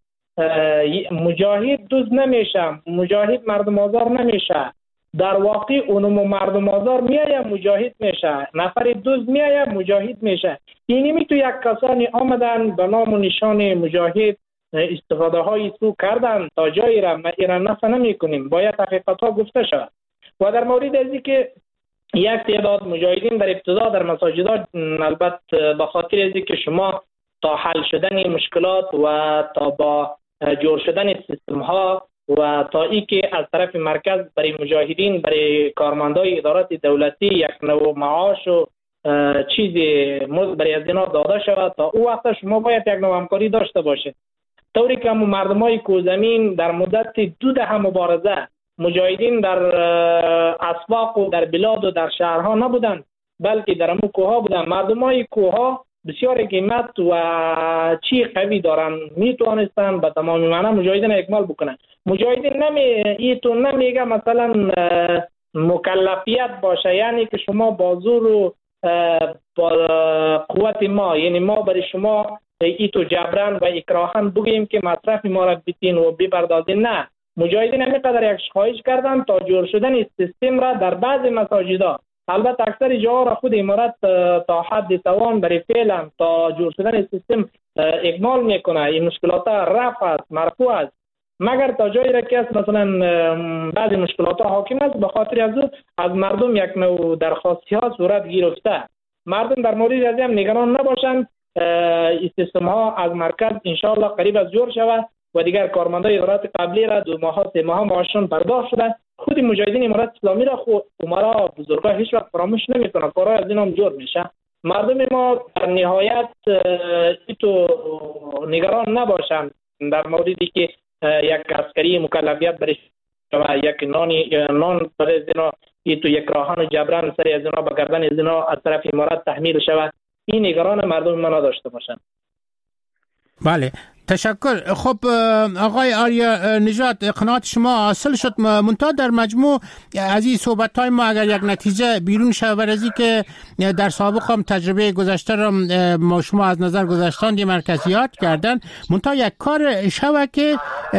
مجاهد دوز نمیشه، مجاهد مردم آزار نمیشه. در واقع اونم مردم آزار میایه مجاهد میشه، نفر دوز میایه مجاهد میشه. اینی می تو یک کسانی آمدن به نام و نشان مجاهد استفاده های سو کردن تا جایی را ما ایران نفع نمی کنیم، باید حقیقت ها گفته شود. و در مورد ازی که یک تعداد مجاهدین در ابتدا در مساجد، البته به خاطر ازی که شما تا حل شدن مشکلات و تا با جور شدن سیستم ها و تا ای که از طرف مرکز برای مجاهدین، برای کارمندای ادارات دولتی یک نوع معاش و چیزی مزد برای از اینا داده شود، تا او وقت شما باید یک نوع همکاری داشته باشید. طوری که مردمای کوزمین در مدت دو دهه مبارزه مجاهدین در اسواق و در بلاد و در شهرها نبودن، بلکه در امو کوها بودن. مردمای کوها بسیار قیمت و چی قوی دارن، میتونستن به تمام معنی مجاهدین اکمال بکنن. مجاهدین نمی ایتون نمیگه مثلا مکلفیت باشه، یعنی که شما با زور و با قوت ما، یعنی ما برای شما ایتو جبران و اکراهان بگیم که مصرف ما را بیتین و بپردازین. نه، مجاهدین همینقدر یک خواهش کردن تا جور شدن سیستم را در بعض مساجدها، البته اکثر جاها را خود امارت تا حد توان برای فعلا تا جور شدن سیستم اکمال میکنه. این مشکلات رفع است، مرفوع است، مگر تا جایی را که مثلا بعضی مشکلات حاکم است، به خاطر از از مردم یک نوع درخواستی ها صورت گرفته. مردم در مورد از هم نگران نباشند، این سیستم ها از مرکز انشاءالله قریب از جور شود و دیگر کارمندای ادارات قبلی را دو ماه سه ماه معاششون پرداخت شده. خود مجاهدین امارت اسلامی را خود عمرا بزرگا هیچ وقت فراموش نمیکنن، کارا از اینام جور میشه. مردم ما در نهایت ایتو نگران نباشند در موردی که یک عسکری مکلفیت برش و یک نانی نان برای زینا ایتو یک راهان جبران سری از اینا به گردن از اینا از طرف امارت تحمیل شود، این نگران مردم ما نداشته باشند. بله، تشکر. خب آقای آریا نژاد، قناعت شما حاصل شد. منتها در مجموع از این صحبت های ما اگر یک نتیجه بیرون شود از این که در سابق هم تجربه گذشته را ما شما از نظر گذاشتان مرکزیات کردن، منتها یک کار شود که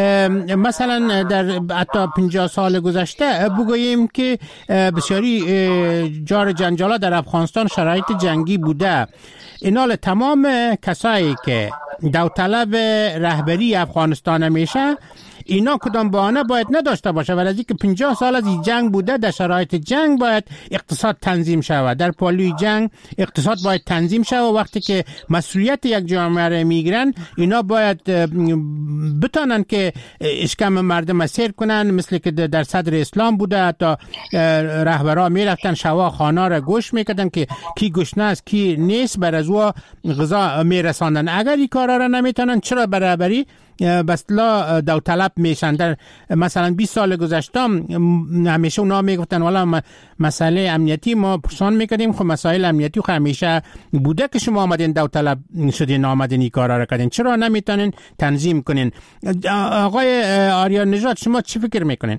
مثلا در حتی پنجاه سال گذشته بگوییم که بسیاری جار جنجالا در افغانستان شرایط جنگی بوده. اینال تمام کسایی که داوطلب رهبری افغانستان میشه، اینا کدام بهانه باید نداشته باشه، ولی از اینکه پنجاه سال از این جنگ بوده، در شرایط جنگ باید اقتصاد تنظیم شود، در پالوی جنگ اقتصاد باید تنظیم شود. وقتی که مسئولیت یک جامعه را میگیرن، اینا باید بتانن که اشکم مردم سیر کنن، مثل که در صدر اسلام بوده، تا رهبرا میرفتن شوا خانا را گوش میکردن که کی گشنه است کی نیست، بر از او غذا میرساندن. اگر این کارا را نمیتونن، چرا برابری به اصطلاح داوطلب میشن. در مثلا بیست سال گذشته همیشه اونا میگفتن والا مسئله امنیتی ما پرسان میکردیم، خب مسائل امنیتی خب همیشه بوده که شما آمدین داوطلب شدین آمدین این کارا رو کردین، چرا نمیتونین تنظیم کنین؟ آقای آریا نژاد شما چی فکر میکنین؟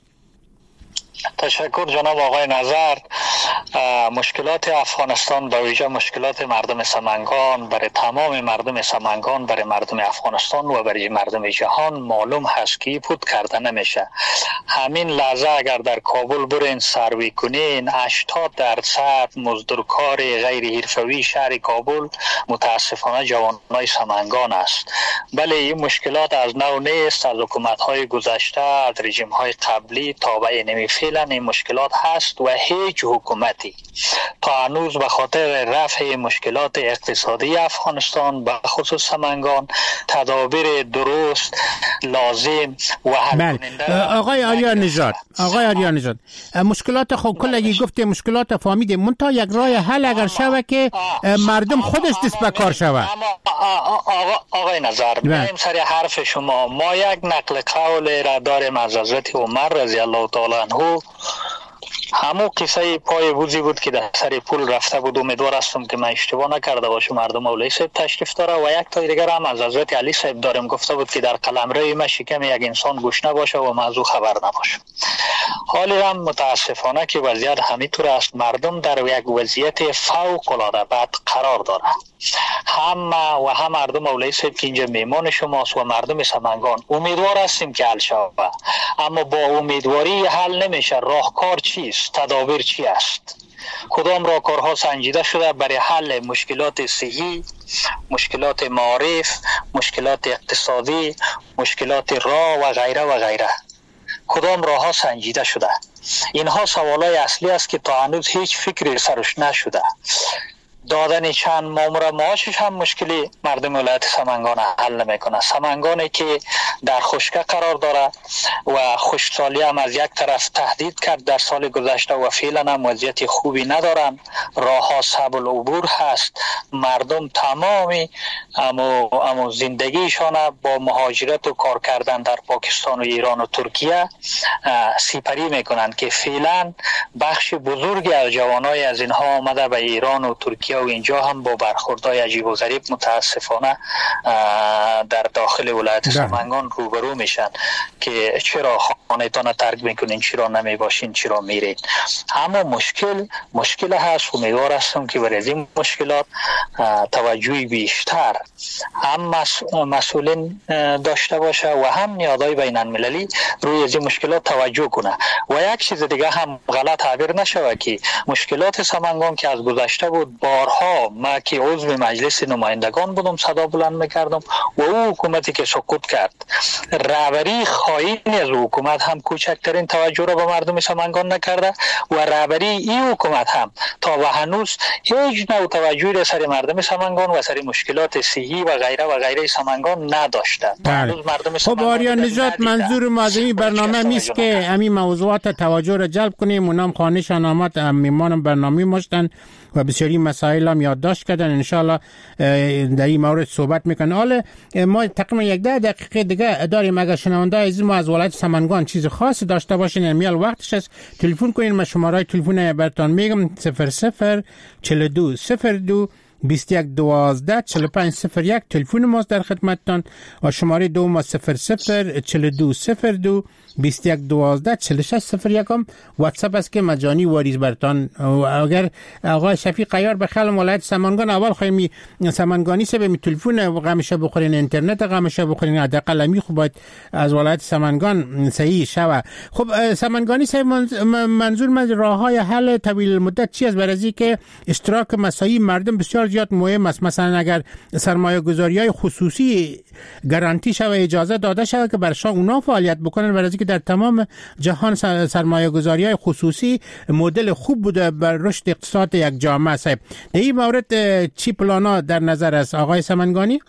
تشکر جناب آقای نظر. مشکلات افغانستان به ویژه مشکلات مردم سمنگان برای تمام مردم سمنگان، برای مردم افغانستان و برای مردم جهان معلوم هست که پود کرده نمیشه. همین لحظه اگر در کابل برین سروی کنین هشتاد درصد مزدورکار غیر حرفه‌ای شهر کابل متاسفانه جوانای سمنگان است. بله این مشکلات از نو نیست، از حکومت‌های گذشته، از رژیم‌های قبلی تا به این فعلا این مشکلات هست و هیچ حکومتی تا هنوز به خاطر رفع مشکلات اقتصادی افغانستان به خصوص سمنگان تدابیر درست لازم و حل کننده. آقای آریا نژاد آقای آریا نژاد مشکلات خب کلگی گفته مشکلات فهمیده، منتها یک راه حل اگر شوه که مردم خودش دست به کار شوه. آقای نظر بریم سر حرف شما. ما یک نقل قول را داریم از حضرت عمر رضی الله تعالی عنه، همون قصه پای بوزی بود که در سر پول رفته بود. امیدوار هستم که من اشتباه نکرده باشم، مردم مولوی صاحب تشریف داره. و یک تا دیگر هم از حضرت علی صاحب داریم، گفته بود که در قلمرو ما شکم یک انسان گوش نباشه و موضوع خبر نباشه. حالی هم متاسفانه که وضعیت همینطور است، مردم در یک وضعیت فوق العاده بد قرار داره. هم و هم مردم مولوی صاحب که اینجا میمان شماست و مردم سمنگان امیدوار هستیم که حل شود، اما با امیدواری حل نمیشه. راهکار چیست؟ تدابیر چی است؟ کدام راهکارها سنجیده شده برای حل مشکلات صحی، مشکلات معارف، مشکلات اقتصادی، مشکلات راه و غیره و غیره؟ کدام راه ها سنجیده شده؟ اینها سوالای اصلی است که تا هنوز هیچ فکری سرش نشده. دادن چند مامور معاشش هم مشکلی مردم ولایت سمنگان حل نمیکنه. سمنگانی که در خشکه قرار داره و خشکسالی هم از یک طرف تهدید کرد در سال گذشته و فعلا هم وضعیت خوبی ندارن، راه ها صعب العبور هست. مردم تمامی امو, امو زندگیشان با مهاجرت و کار کردن در پاکستان و ایران و ترکیه سپری میکنن که فعلا بخش بزرگی از جوانای از اینها آمده به ایران و ترکیه و اینجا هم با برخوردهای عجیب و غریب متاسفانه در داخل ولایت سمنگان روبرو میشن که چرا خانه‌تان ترک میکنین، چرا نمی باشین، چرا میرین. اما مشکل مشکل هست. امیدوار هستم که برای این مشکلات توجهی بیشتر هم مسئولین داشته باشه و هم نیازهای بین المللی روی این مشکلات توجه کنه. و یک چیز دیگه هم غلط تعبیر نشوه که مشکلات سمنگان که از گذشته بود، بارها ما که عضو مجلس نمایندگان بودم صدا بلند میکردم و او حکومتی که سقوط کرد، رهبری خائن از حکومت هم کوچکترین توجه را به مردم سمنگان نکرده و رهبری این حکومت هم تا به هنوز هیچ نوع توجهی را سر مردم سمنگان و سر مشکلات صحی و غیره و غیره سمنگان نداشته. خب آریا نژاد منظور ما از این برنامه میست که همین موضوعات توجه را جلب کنیم. اونام خانه‌شان آمد، میمان برنامه ماشتن و بسیاری مسائل هم یادداشت کردن. انشالله در این مورد صحبت میکنن. حالا ما تقریبا یک ده دقیقه دیگه داریم. اگر شنونده عزیز ما از ولایت سمنگان چیز خاصی داشته باشین میال وقتش است تلفن کنین. ما شماره تلفن براتون میگم صفر صفر چهل و دو صفر دو بیست و یک دوازده چهل و پنج صفر یک تلفن ماست در خدمتتان و شماره دو ما صفر صفر چهل و دو صفر دو بیست و یک دوازده چهل و شش صفر یک هم واتساپ است که مجانی واریز برتان. اگر آقای شفیق عیار به خلم ولایت سمنگان اول خواهیم سمنگانی سه به تلفن غمشه بخورین، اینترنت غمشه بخورین، حداقل می خوب باید از ولایت سمنگان صحیح شوه. خب سمنگانی سه منظور من راههای حل طویل مدت چی است؟ برای که اشتراک مساعی مردم بسیار زیاد مهم است. مثلا اگر سرمایه گذاری های خصوصی گارانتی شوه، اجازه داده شوه که برشان اونا فعالیت بکنن، برای که در تمام جهان سرمایه گذاری های خصوصی مدل خوب بوده بر رشد اقتصاد یک جامعه. صاحب در این مورد چی پلانا در نظر است آقای سمنگانی؟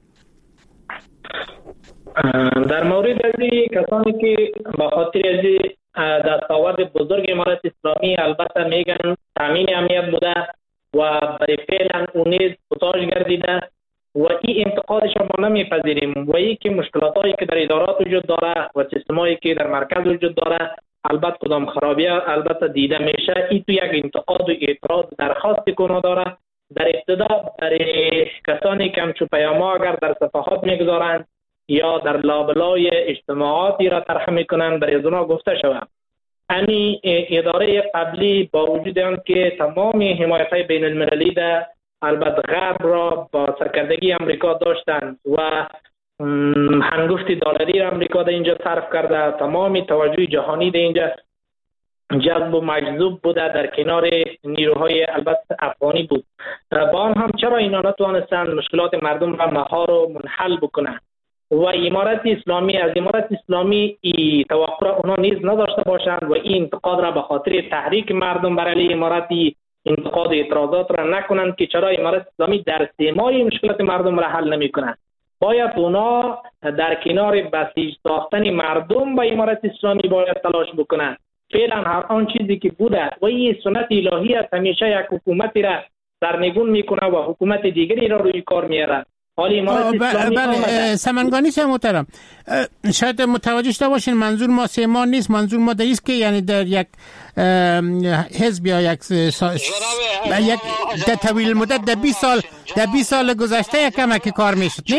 در مورد ازی کسانی که به خاطر ازی دستاورد بزرگ امارت اسلامی البته میگن تامین امنیت بوده و برای فعلا اونیز پوتاش گردیده و این انتقادش ما نمیپذیریم و این که مشکلاتایی که در ادارات وجود داره و سیستمایی که در مرکز وجود داره البته کدام خرابی البته دیده میشه. این تو یک انتقاد و اعتراض درخواست کنه داره. در ابتدا برای کسانی که همچون پیاما اگر در صفحات میگذارند یا در لابلای اجتماعاتی را طرح میکنند برای از اونا گفته شود امی اداره قبلی با وجود آن که تمام حمایت‌های بین المللی ده البته غرب را با سرکردگی امریکا داشتند و هنگفت دلاری را امریکا در اینجا صرف کرده، تمام توجه جهانی در اینجا جذب و مجذوب بوده در کنار نیروهای البته افغانی بود. با آن هم چرا اینا نتوانستند مشکلات مردم را مهار و منحل بکنند و امارت اسلامی از امارت اسلامی ای توقع را اونا نیز نداشته باشند و این انتقاد را به خاطر تحریک مردم بر علیه امارتی انتقاد اعتراضات را نکنند که چرا امارت اسلامی در سیمای مشکلات مردم را حل نمی کنند. باید اونا در کنار بسیج ساختن مردم به امارت اسلامی باید تلاش بکنند. فعلا هر آن چیزی که بوده و این سنت الهی است، همیشه یک حکومتی را سرنگون میکنه و حکومت دیگری را روی کار میاره. حالی امارت اسلامی بله سمنگانی شه محترم، شاید متوجه شده باشین منظور ما سیما نیست، منظور ما در است که یعنی در یک حزب یا یک یک در طویل مدت در بیست سال در بیست سال گذشته یک کمکی کار میشد نه؟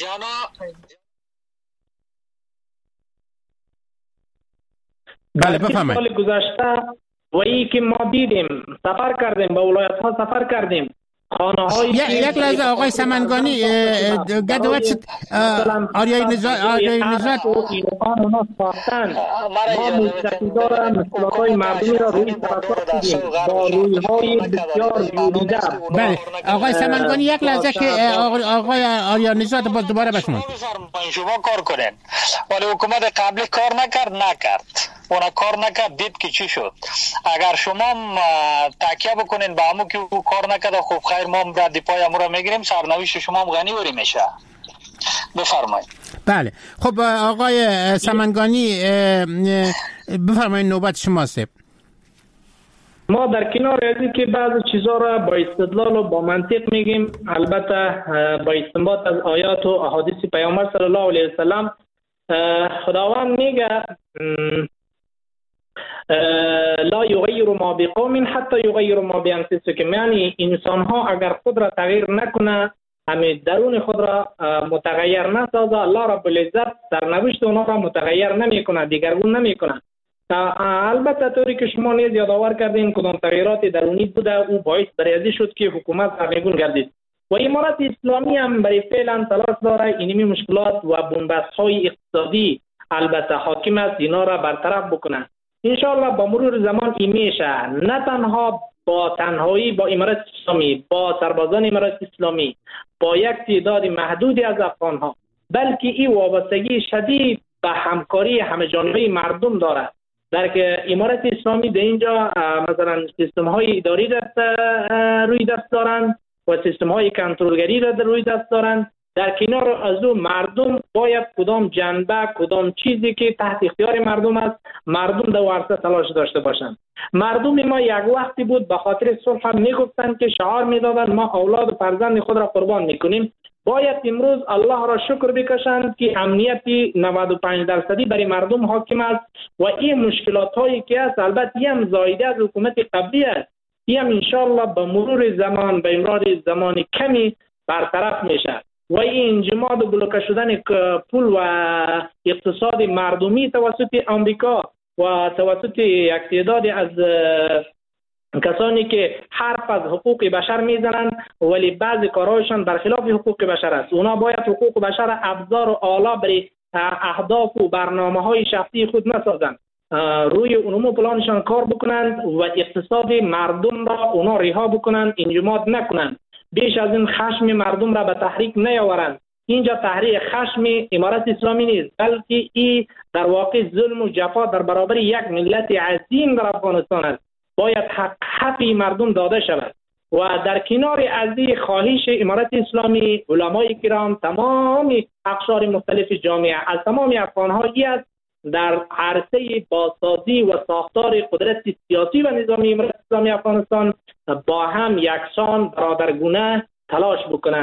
بله بفرمایید. سال گذشته و ای که ما دیدیم سفر کردیم به ولایت ها سفر کردیم خانه های یک لحظه آقای سمنگانی گدوات شد آریای نجات آریای نجات اونا ساختن ما مستقیدار مشکلات مردمی را روی طرفات دیدیم با روی های بسیار جوریده. بله آقای سمنگانی یک لحظه که آقای آریای نجات باز دوباره بشمون شما کار کنین ولی حکومت قبلی کار نکرد نکرد اونا کار نکرد دید که چی شد. اگر شما تکیه بکنین به همون که او کار نکرد خوب خیر ما را دیپای امو را میگیریم سرنوشت شما هم غنی وری میشه. بفرمایید. بله خب آقای سمنگانی بفرمایید نوبت شماست. ما در کنار از این که بعض چیزا را با استدلال و با منطق میگیم البته با استنباط از آیات و احادیث پیامبر صلی الله علیه وسلم خداوند میگه لا یغیر ما بقوم حتی یغیر ما بانفسهم، یعنی انسان ها اگر خود را تغییر نکنه همین درون خود را متغیر نسازه الله رب العزت سرنوشت اونها را متغیر نمیکنه دیگرگون نمیکنه. البته طوری که شما نیز یادآور کردین کدام تغییرات درونی بوده او باعث برای شد که حکومت سرنگون گردید و امارت اسلامی هم برای فعلا تلاش داره اینمی مشکلات و بنبست های اقتصادی البته حاکم است اینا را برطرف بکنه. انشاءالله با مرور زمان این میشه نه تنها با تنهایی با امارت اسلامی با سربازان امارت اسلامی با یک تعداد محدودی از افغان ها بلکه این وابستگی شدید به همکاری همه جانبه مردم دارد. در که امارت اسلامی در اینجا مثلا سیستم های اداری دست روی دست دارند و سیستم های کنترلگری را در روی دست دارند. در کنار از اون مردم باید کدام جنبه کدام چیزی که تحت اختیار مردم است مردم در ورسه تلاش داشته باشند. مردم ما یک وقتی بود به خاطر صلح هم میگفتند که شعار میدادند ما اولاد و فرزند خود را قربان میکنیم. باید امروز الله را شکر بکشند که امنیتی نود و پنج درصدی برای مردم حاکم است و این مشکلات هایی که است البته هم زایده از حکومت قبلی است این هم انشاءالله به مرور زمان به امرار زمان کمی برطرف میشه و این انجماد و بلوکه شدن پول و اقتصاد مردمی توسط آمریکا و توسط یک تعداد از کسانی که حرف از حقوق بشر میزنند ولی بعضی کارهایشان برخلاف حقوق بشر است. اونا باید حقوق بشر ابزار و آله برای اهداف و برنامه های شخصی خود نسازند، روی اونمو پلانشان کار بکنند و اقتصاد مردم را اونا رها بکنند انجماد نکنند. بیش از این خشم مردم را به تحریک نیاورند. اینجا تحریک خشم امارت اسلامی نیست بلکه این در واقع ظلم و جفا در برابر یک ملت عظیم در افغانستان است. باید حق حقی مردم داده شود و در کنار ازی خواهش امارت اسلامی علمای کرام تمام اقشار مختلف جامعه از تمام افغان‌ها است در عرصه بازسازی و ساختار قدرت سیاسی و نظامی امارت اسلامی افغانستان با هم یکسان برادرگونه تلاش بکنند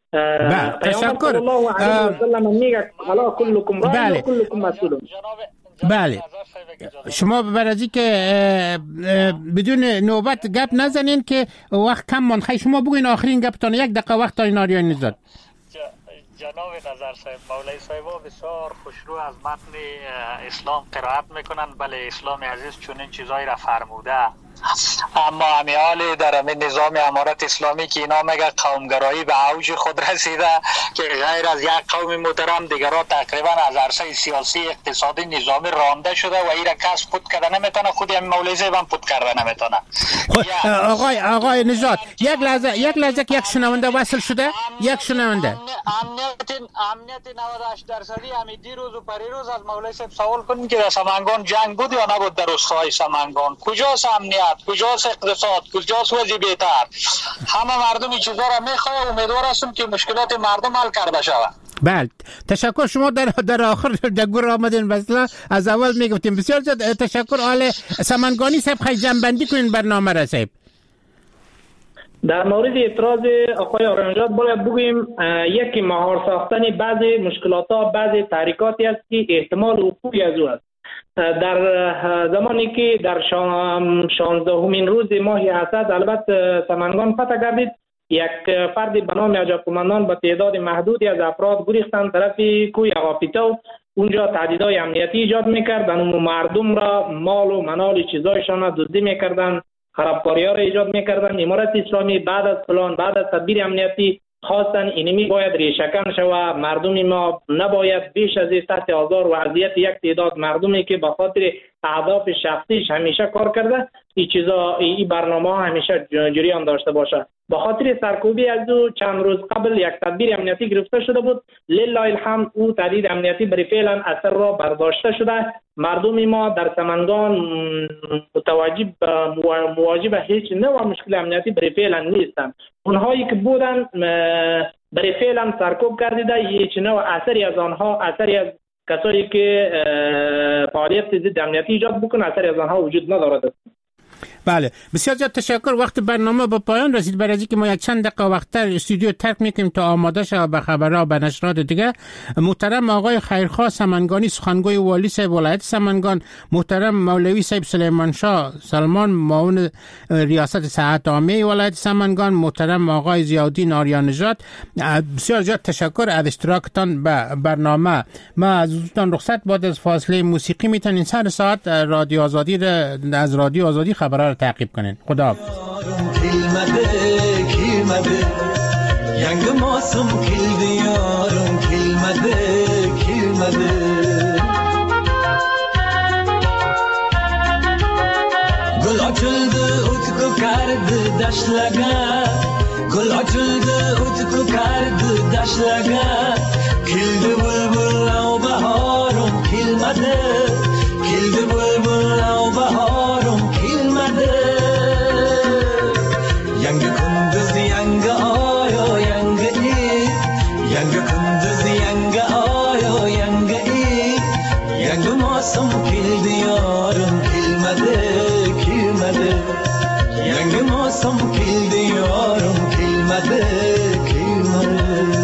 تشکر. الله علیه و سلم میگه الا کلکم راع و کلکم مسئول. بله شما برای که بدون نوبت گپ نزنین که وقت کم من، خیلی شما بگوین آخرین گپتان، یک دقیقه وقت تا این آریان نزد. جناب نظر صاحب، مولوی صاحب بسیار خوشرو از متن اسلام قرائت میکنن. بله اسلام عزیز چنین چیزایی را فرموده، اما امیال در همین نظام امارت اسلامی که اینا میگه قومگرایی به اوج خود رسیده که غیر از یک قوم محترم دیگرها تقریبا از عرصه سیاسی اقتصادی نظامی رانده شده و ایرا کس پود کرده نمیتونه، خود هم مولوی صاحب هم پود کرده نمیتونه. آقای آقای نژاد یک لحظه یک لحظه یک شنونده وصل شده، یک شنونده. امنیت امنیت نود و هشت درصدی همین دیروز و پریروز از مولوی صاحب سوال کنیم که در سمنگان جنگ بود یا نبود؟ در روستاهای سمنگان کجاست امنیت، کجاست اقتصاد، کجاست وضع بهتر؟ همه مردم این چیزا را میخواه. امیدوار هستم که مشکلات مردم حل کرده شود. بله تشکر. شما در در آخر در گور آمدین مثلا از اول میگفتیم. بسیار زیاد تشکر. آل سمنگانی صاحب خیلی جنبندی کنین برنامه را صاحب. در مورد اعتراض آقای آرانجاد باید بگوییم یکی مهار ساختن بعضی مشکلات ها، بعضی تحریکاتی است که احتمال وقوعی از او است. در زمانی که در شانزدهمین روز ماه اسد البته سمنگان فتح گردید، یک فرد به نام عجب قماندان با تعداد محدودی از افراد گریختند طرف کوی آقاپیتو. اونجا تهدیدهای امنیتی ایجاد میکرد، مردم را مال و منال چیزایشان را دزدی میکردند، خرابکاری‌ها را ایجاد میکردند. امارت اسلامی بعد از پلان، بعد از تدبیر امنیتی خواستن اینمی باید ریشه‌کن شود. مردم ما نباید بیش از این تحت آزار و اذیت یک تعداد مردمی که به خاطر اهداف شخصیش همیشه کار کرده این چیزا، این برنامه ها همیشه جریان داشته باشه. به خاطر سرکوبی از او چند روز قبل یک تدبیر امنیتی گرفته شده بود. لله الحمد او تدبیر امنیتی برای فعلا اثر را برداشته شده. مردم ما در سمنگان متوجه مواجه به هیچ نوع مشکل امنیتی برای فعلا نیستند. اونهایی که بودن برای فعلا سرکوب کردیده، هیچ نوع اثری از آنها، اثری از کسایی که فعالیت ضد امنیتی ایجاد بکنه، اثری از آنها وجود ندارد. بله بسیار زیاد تشکر. وقت برنامه به پایان رسید. برای اینکه ما یک چند دقیقه وقت‌تر استودیو ترک میکنیم تا آماده شود به خبرها و به نشرات دیگه. محترم آقای خیرخواه سمنگانی سخنگوی والی صاحب ولایت سمنگان، محترم مولوی صاحب سلیمان شاه سلمان معاون ریاست صحت عامه ولایت سمنگان، محترم آقای ضیاءالدین آریان نژاد، بسیار زیاد تشکر از اشتراکتان به برنامه. ما از حضورتان رخصت بعد از فاصله موسیقی میتونین سر ساعت رادیو آزادی از رادیو آزادی خبرها رو تعقیب کنین. خدا Yang masum kildi yarum kilmedi kilmedi Gul açıldı utku kardı daşlaga Gul açıldı utku kardı daşlaga Kildi bulbul av baharum kilmedi Kildi bulbul av baharum kilmedi Yangi kunduz yangi ayo yangi it Yangi kunduz yangi ayo yangi it Yangi masum kildi yarum kilmedi kilmedi Yangi masum kildi yarum kilmedi kilmedi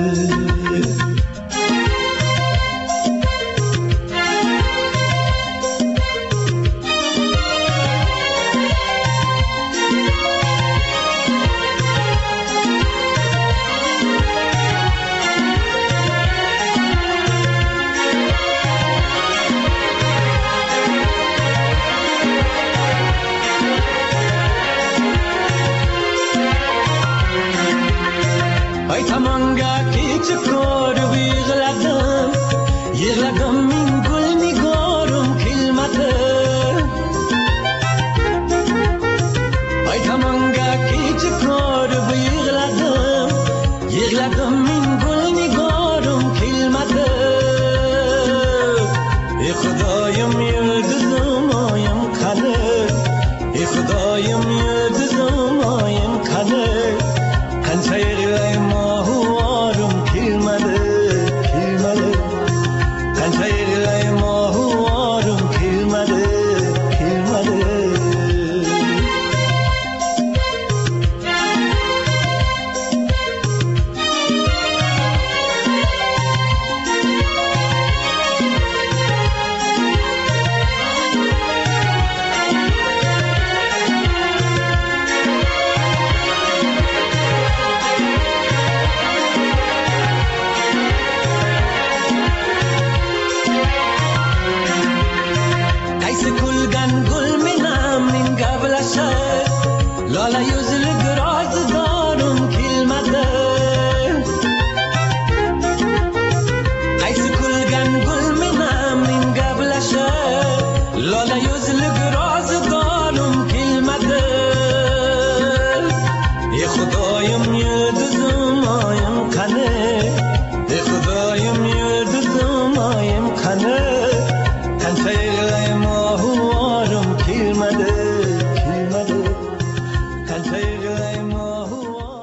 Tamanga kichkor yig'ladim yig'ladim min gul nigorum kilmadi Ay tamanga kichkor yig'ladim yig'ladim min gul nigorum kilmadi Ey Xudoyim yulduzim oyim qani Ey Xudoyim yulduzim oyim qani Qancha